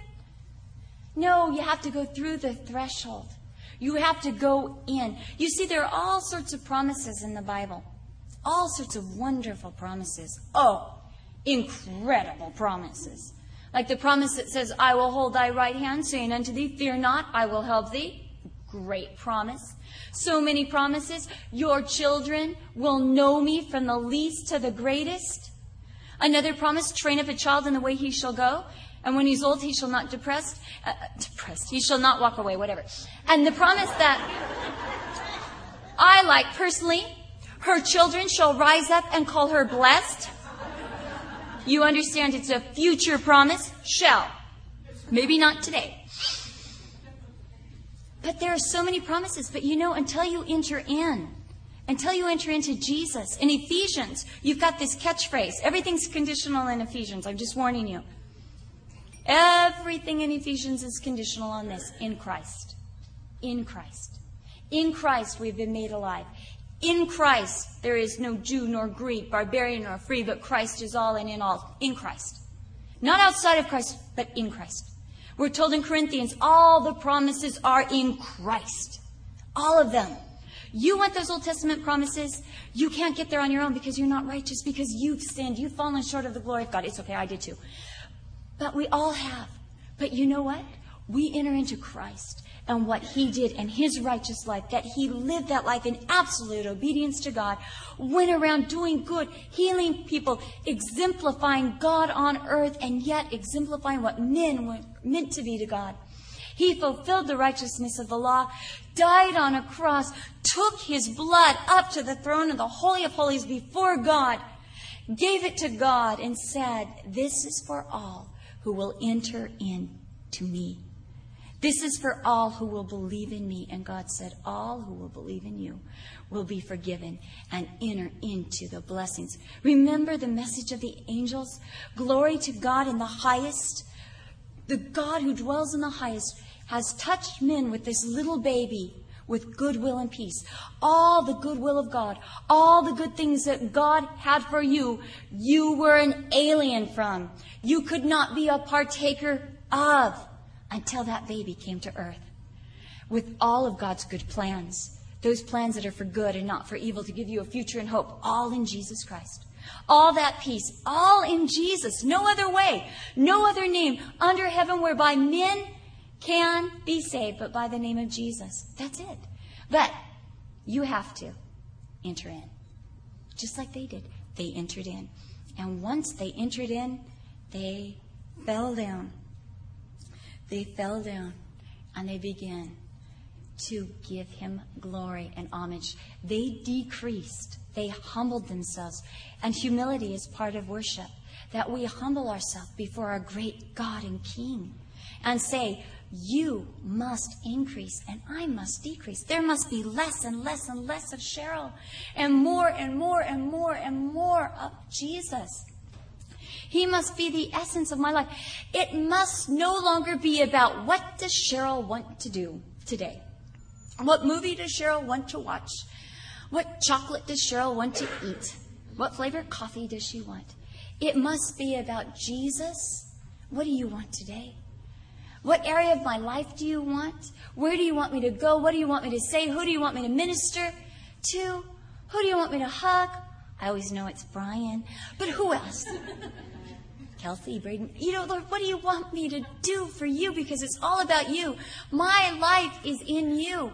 No, you have to go through the threshold. You have to go in. You see, there are all sorts of promises in the Bible. All sorts of wonderful promises. Oh, incredible promises. Like the promise that says, I will hold thy right hand, saying unto thee, fear not, I will help thee. Great promise. So many promises. Your children will know me from the least to the greatest. Another promise, train up a child in the way he shall go. And when he's old, he shall not he shall not walk away, whatever. And the promise that I like personally, her children shall rise up and call her blessed. You understand it's a future promise? Shall. Maybe not today. But there are so many promises. But you know, until you enter into Jesus, in Ephesians, you've got this catchphrase. Everything's conditional in Ephesians. I'm just warning you. Everything in Ephesians is conditional on this. In Christ. In Christ. In Christ we've been made alive. In Christ there is no Jew nor Greek, barbarian nor free, but Christ is all and in all. In Christ. Not outside of Christ, but in Christ. We're told in Corinthians, all the promises are in Christ. All of them. You want those Old Testament promises? You can't get there on your own because you're not righteous, because you've sinned. You've fallen short of the glory of God. It's okay, I did too. But we all have. But you know what? We enter into Christ and what he did and his righteous life, that he lived that life in absolute obedience to God, went around doing good, healing people, exemplifying God on earth, and yet exemplifying what men were meant to be to God. He fulfilled the righteousness of the law, died on a cross, took his blood up to the throne of the Holy of Holies before God, gave it to God, and said, this is for all who will enter in to me. This is for all who will believe in me. And God said, all who will believe in you will be forgiven and enter into the blessings. Remember the message of the angels? Glory to God in the highest. The God who dwells in the highest has touched men with this little baby with goodwill and peace. All the goodwill of God, all the good things that God had for you, you were an alien from. You could not be a partaker of until that baby came to earth with all of God's good plans. Those plans that are for good and not for evil, to give you a future and hope, all in Jesus Christ. All that peace, all in Jesus. No other way, no other name under heaven whereby men can be saved, but by the name of Jesus. That's it. But you have to enter in. Just like they did. They entered in. And once they entered in, they fell down. They fell down and they began to give him glory and homage. They decreased. They humbled themselves. And humility is part of worship. That we humble ourselves before our great God and King and say, you must increase and I must decrease. There must be less and less and less of Cheryl and more and more and more and more of Jesus. He must be the essence of my life. It must no longer be about what does Cheryl want to do today. What movie does Cheryl want to watch? What chocolate does Cheryl want to eat? What flavor coffee does she want? It must be about Jesus. What do you want today? What area of my life do you want? Where do you want me to go? What do you want me to say? Who do you want me to minister to? Who do you want me to hug? I always know it's Brian. But who else? Kelsey, Braden. You know, Lord, what do you want me to do for you? Because it's all about you. My life is in you.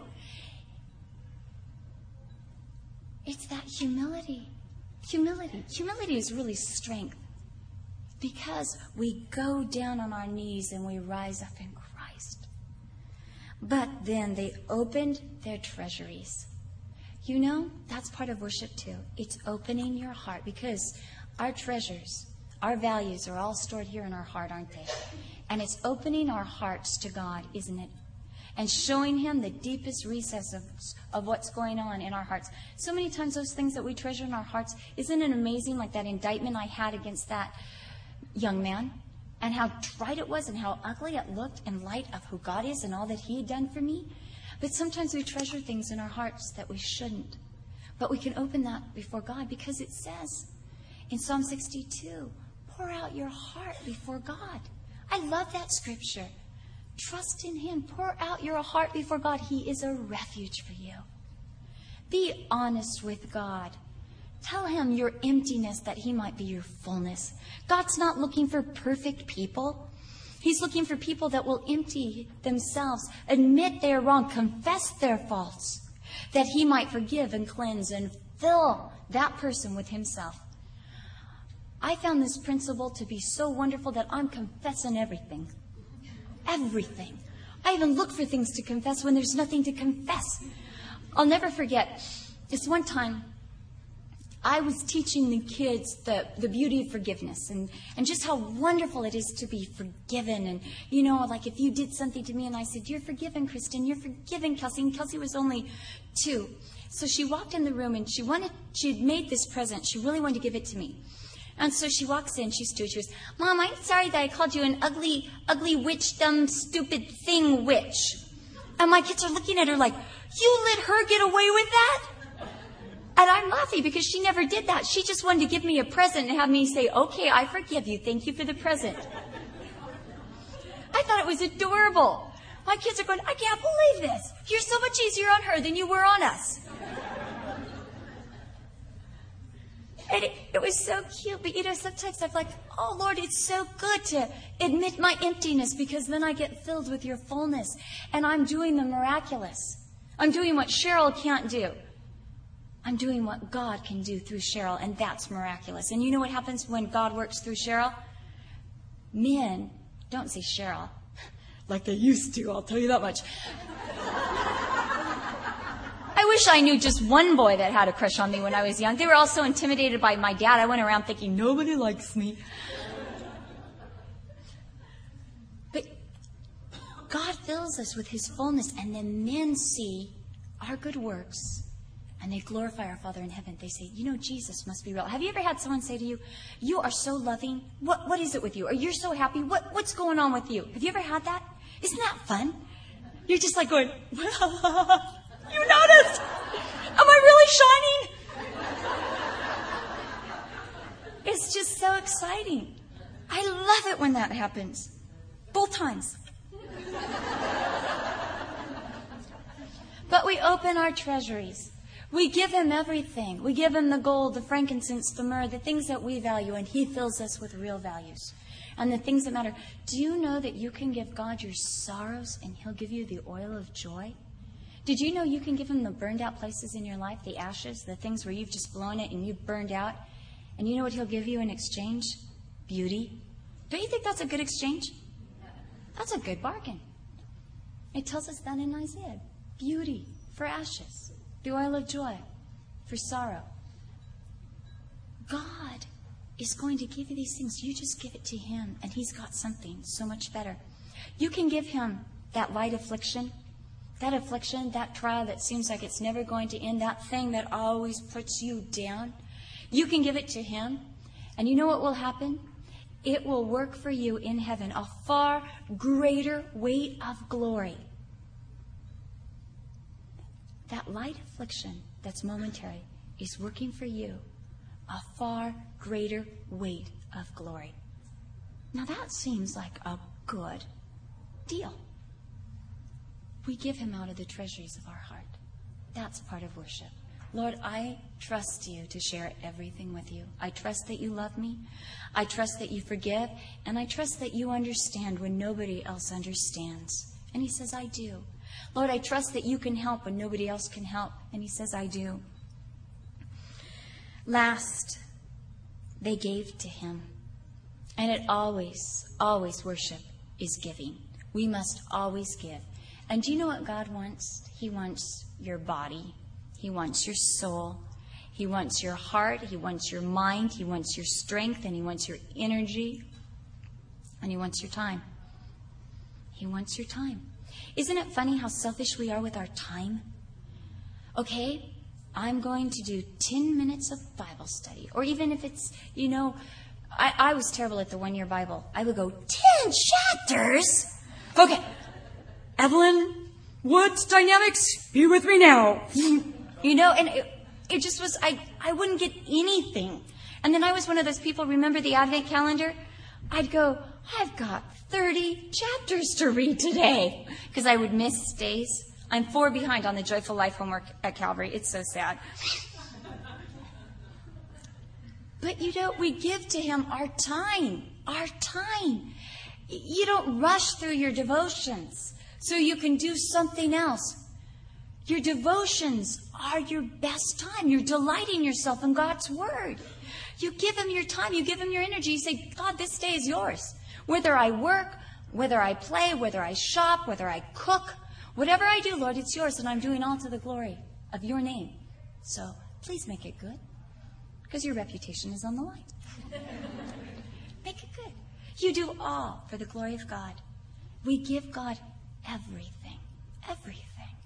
It's that humility. Humility is really strength. Because we go down on our knees and we rise up in Christ. But then they opened their treasuries. You know, that's part of worship too. It's opening your heart because our treasures, our values are all stored here in our heart, aren't they? And it's opening our hearts to God, isn't it? And showing him the deepest recess of what's going on in our hearts. So many times those things that we treasure in our hearts, isn't it amazing, like that indictment I had against that young man, and how trite it was and how ugly it looked in light of who God is and all that he had done for me. But sometimes we treasure things in our hearts that we shouldn't. But we can open that before God because it says in Psalm 62, pour out your heart before God. I love that scripture. Trust in him. Pour out your heart before God. He is a refuge for you. Be honest with God. Tell him your emptiness that he might be your fullness. God's not looking for perfect people. He's looking for people that will empty themselves, admit they are wrong, confess their faults, that he might forgive and cleanse and fill that person with himself. I found this principle to be so wonderful that I'm confessing everything. Everything. I even look for things to confess when there's nothing to confess. I'll never forget this one time. I was teaching the kids the beauty of forgiveness and just how wonderful it is to be forgiven. And, you know, like if you did something to me and I said, you're forgiven, Kristen, you're forgiven, Kelsey. And Kelsey was only 2. So she walked in the room and she had made this present. She really wanted to give it to me. And so she walks in, she stood, she goes, Mom, I'm sorry that I called you an ugly, ugly witch, dumb, stupid thing witch. And my kids are looking at her like, you let her get away with that? And I'm laughing because she never did that. She just wanted to give me a present and have me say, okay, I forgive you. Thank you for the present. I thought it was adorable. My kids are going, I can't believe this. You're so much easier on her than you were on us. And it was so cute. But, you know, sometimes I'm like, oh, Lord, it's so good to admit my emptiness because then I get filled with your fullness. And I'm doing the miraculous. I'm doing what Cheryl can't do. I'm doing what God can do through Cheryl, and that's miraculous. And you know what happens when God works through Cheryl? Men don't say Cheryl like they used to, I'll tell you that much. I wish I knew just one boy that had a crush on me when I was young. They were all so intimidated by my dad. I went around thinking, nobody likes me. But God fills fills us with his fullness, and then men see our good works, and they glorify our Father in heaven. They say, Jesus must be real. Have you ever had someone say to you, you are so loving? What is it with you? Or you're so happy? What's going on with you? Have you ever had that? Isn't that fun? You're just like going, you noticed? Am I really shining? It's just so exciting. I love it when that happens. Both times. But we open our treasuries. We give him everything. We give him the gold, the frankincense, the myrrh, the things that we value, and he fills us with real values and the things that matter. Do you know that you can give God your sorrows and he'll give you the oil of joy? Did you know you can give him the burned out places in your life, the ashes, the things where you've just blown it and you've burned out? And you know what he'll give you in exchange? Beauty. Don't you think that's a good exchange? That's a good bargain. It tells us that in Isaiah. Beauty for ashes. The oil of joy for sorrow. God is going to give you these things. You just give it to him, and he's got something so much better. You can give him that light affliction, that trial that seems like it's never going to end, that thing that always puts you down. You can give it to him, and you know what will happen? It will work for you in heaven, a far greater weight of glory. That light affliction that's momentary is working for you a far greater weight of glory. Now that seems like a good deal. We give him out of the treasuries of our heart. That's part of worship. Lord, I trust you to share everything with you. I trust that you love me. I trust that you forgive. And I trust that you understand when nobody else understands. And he says, I do. Lord, I trust that you can help when nobody else can help. And he says, I do. Last, they gave to him. And it always worship is giving. We must always give. And do you know what God wants? He wants your body. He wants your soul. He wants your heart. He wants your mind. He wants your strength. And he wants your energy. And he wants your time. He wants your time. Isn't it funny how selfish we are with our time? Okay, I'm going to do 10 minutes of Bible study. Or even if it's, I was terrible at the one-year Bible. I would go, 10 chapters? Okay, Evelyn, what dynamics? Be with me now. And it just was, I wouldn't get anything. And then I was one of those people, remember the Advent calendar? I'd go, I've got 30 chapters to read today. Because I would miss days. I'm 4 behind on the Joyful Life homework at Calvary. It's so sad. But we give to him our time. Our time. You don't rush through your devotions so you can do something else. Your devotions are your best time. You're delighting yourself in God's Word. You give him your time. You give him your energy. You say, God, this day is yours. Whether I work, whether I play, whether I shop, whether I cook, whatever I do, Lord, it's yours, and I'm doing all to the glory of your name. So please make it good, because your reputation is on the line. Make it good. You do all for the glory of God. We give God everything. Everything.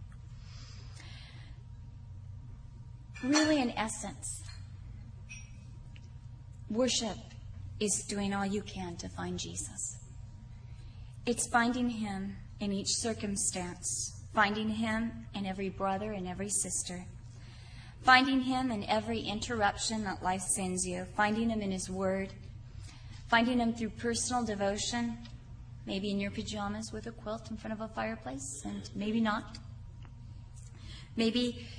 Really, in essence, worship is doing all you can to find Jesus. It's finding him in each circumstance, finding him in every brother and every sister, finding him in every interruption that life sends you, finding him in his word, finding him through personal devotion, maybe in your pajamas with a quilt in front of a fireplace, and maybe not. Maybe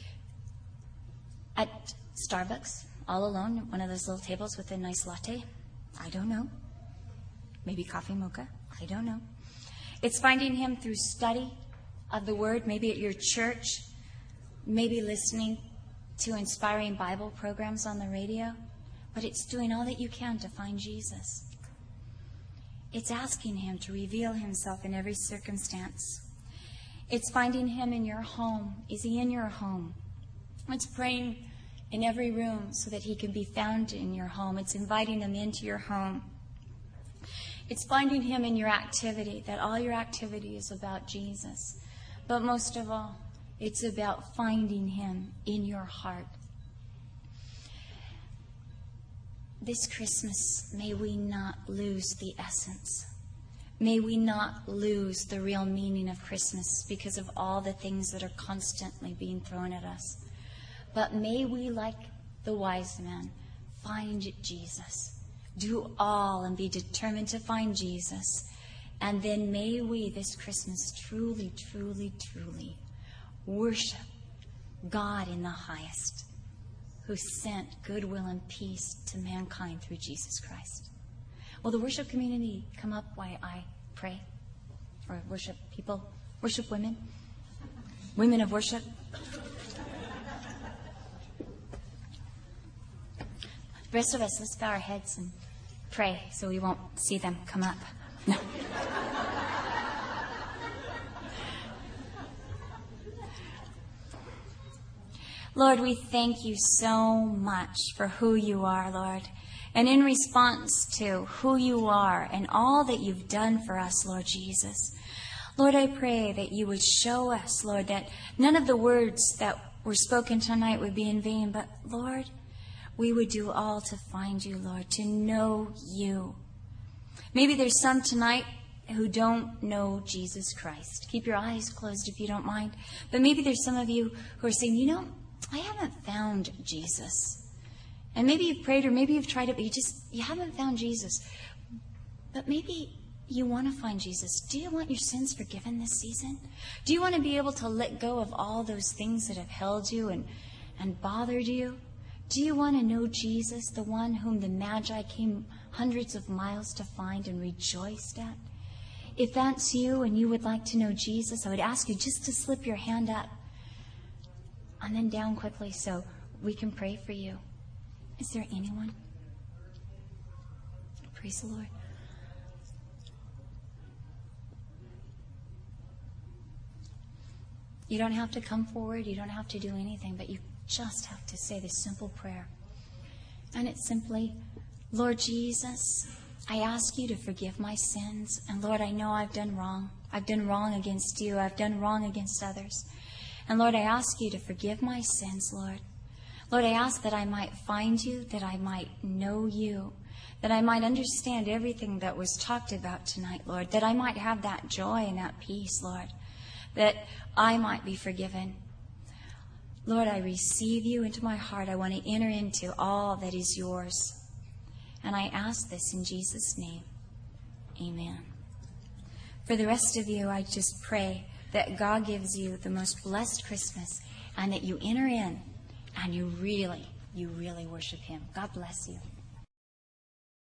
at Starbucks, all alone, at one of those little tables with a nice latte. I don't know. Maybe coffee mocha. I don't know. It's finding him through study of the Word, maybe at your church, maybe listening to inspiring Bible programs on the radio. But it's doing all that you can to find Jesus. It's asking him to reveal himself in every circumstance. It's finding him in your home. Is he in your home? It's praying in every room so that he can be found in your home. It's inviting him into your home. It's finding him in your activity, that all your activity is about Jesus. But most of all, it's about finding him in your heart. This Christmas, may we not lose the essence. May we not lose the real meaning of Christmas because of all the things that are constantly being thrown at us. But may we, like the wise man, find Jesus. Do all and be determined to find Jesus. And then may we this Christmas truly, truly, truly worship God in the highest, who sent goodwill and peace to mankind through Jesus Christ. Will the worship community come up while I pray? Or worship people? Worship women? Women of worship? The rest of us, let's bow our heads and pray so we won't see them come up. No. Lord, we thank you so much for who you are, Lord. And in response to who you are and all that you've done for us, Lord Jesus, Lord, I pray that you would show us, Lord, that none of the words that were spoken tonight would be in vain, but, Lord, we would do all to find you, Lord, to know you. Maybe there's some tonight who don't know Jesus Christ. Keep your eyes closed if you don't mind. But maybe there's some of you who are saying, I haven't found Jesus. And maybe you've prayed or maybe you've tried it, but you haven't found Jesus. But maybe you want to find Jesus. Do you want your sins forgiven this season? Do you want to be able to let go of all those things that have held you and bothered you? Do you want to know Jesus, the one whom the Magi came hundreds of miles to find and rejoiced at? If that's you and you would like to know Jesus, I would ask you just to slip your hand up and then down quickly so we can pray for you. Is there anyone? Praise the Lord. You don't have to come forward. You don't have to do anything, but you just have to say this simple prayer. And it's simply, Lord Jesus, I ask you to forgive my sins. And Lord, I know I've done wrong. I've done wrong against you. I've done wrong against others. And Lord, I ask you to forgive my sins, Lord. Lord, I ask that I might find you, that I might know you, that I might understand everything that was talked about tonight, Lord, that I might have that joy and that peace, Lord, that I might be forgiven. Lord, I receive you into my heart. I want to enter into all that is yours. And I ask this in Jesus' name. Amen. For the rest of you, I just pray that God gives you the most blessed Christmas and that you enter in and you really worship him. God bless you.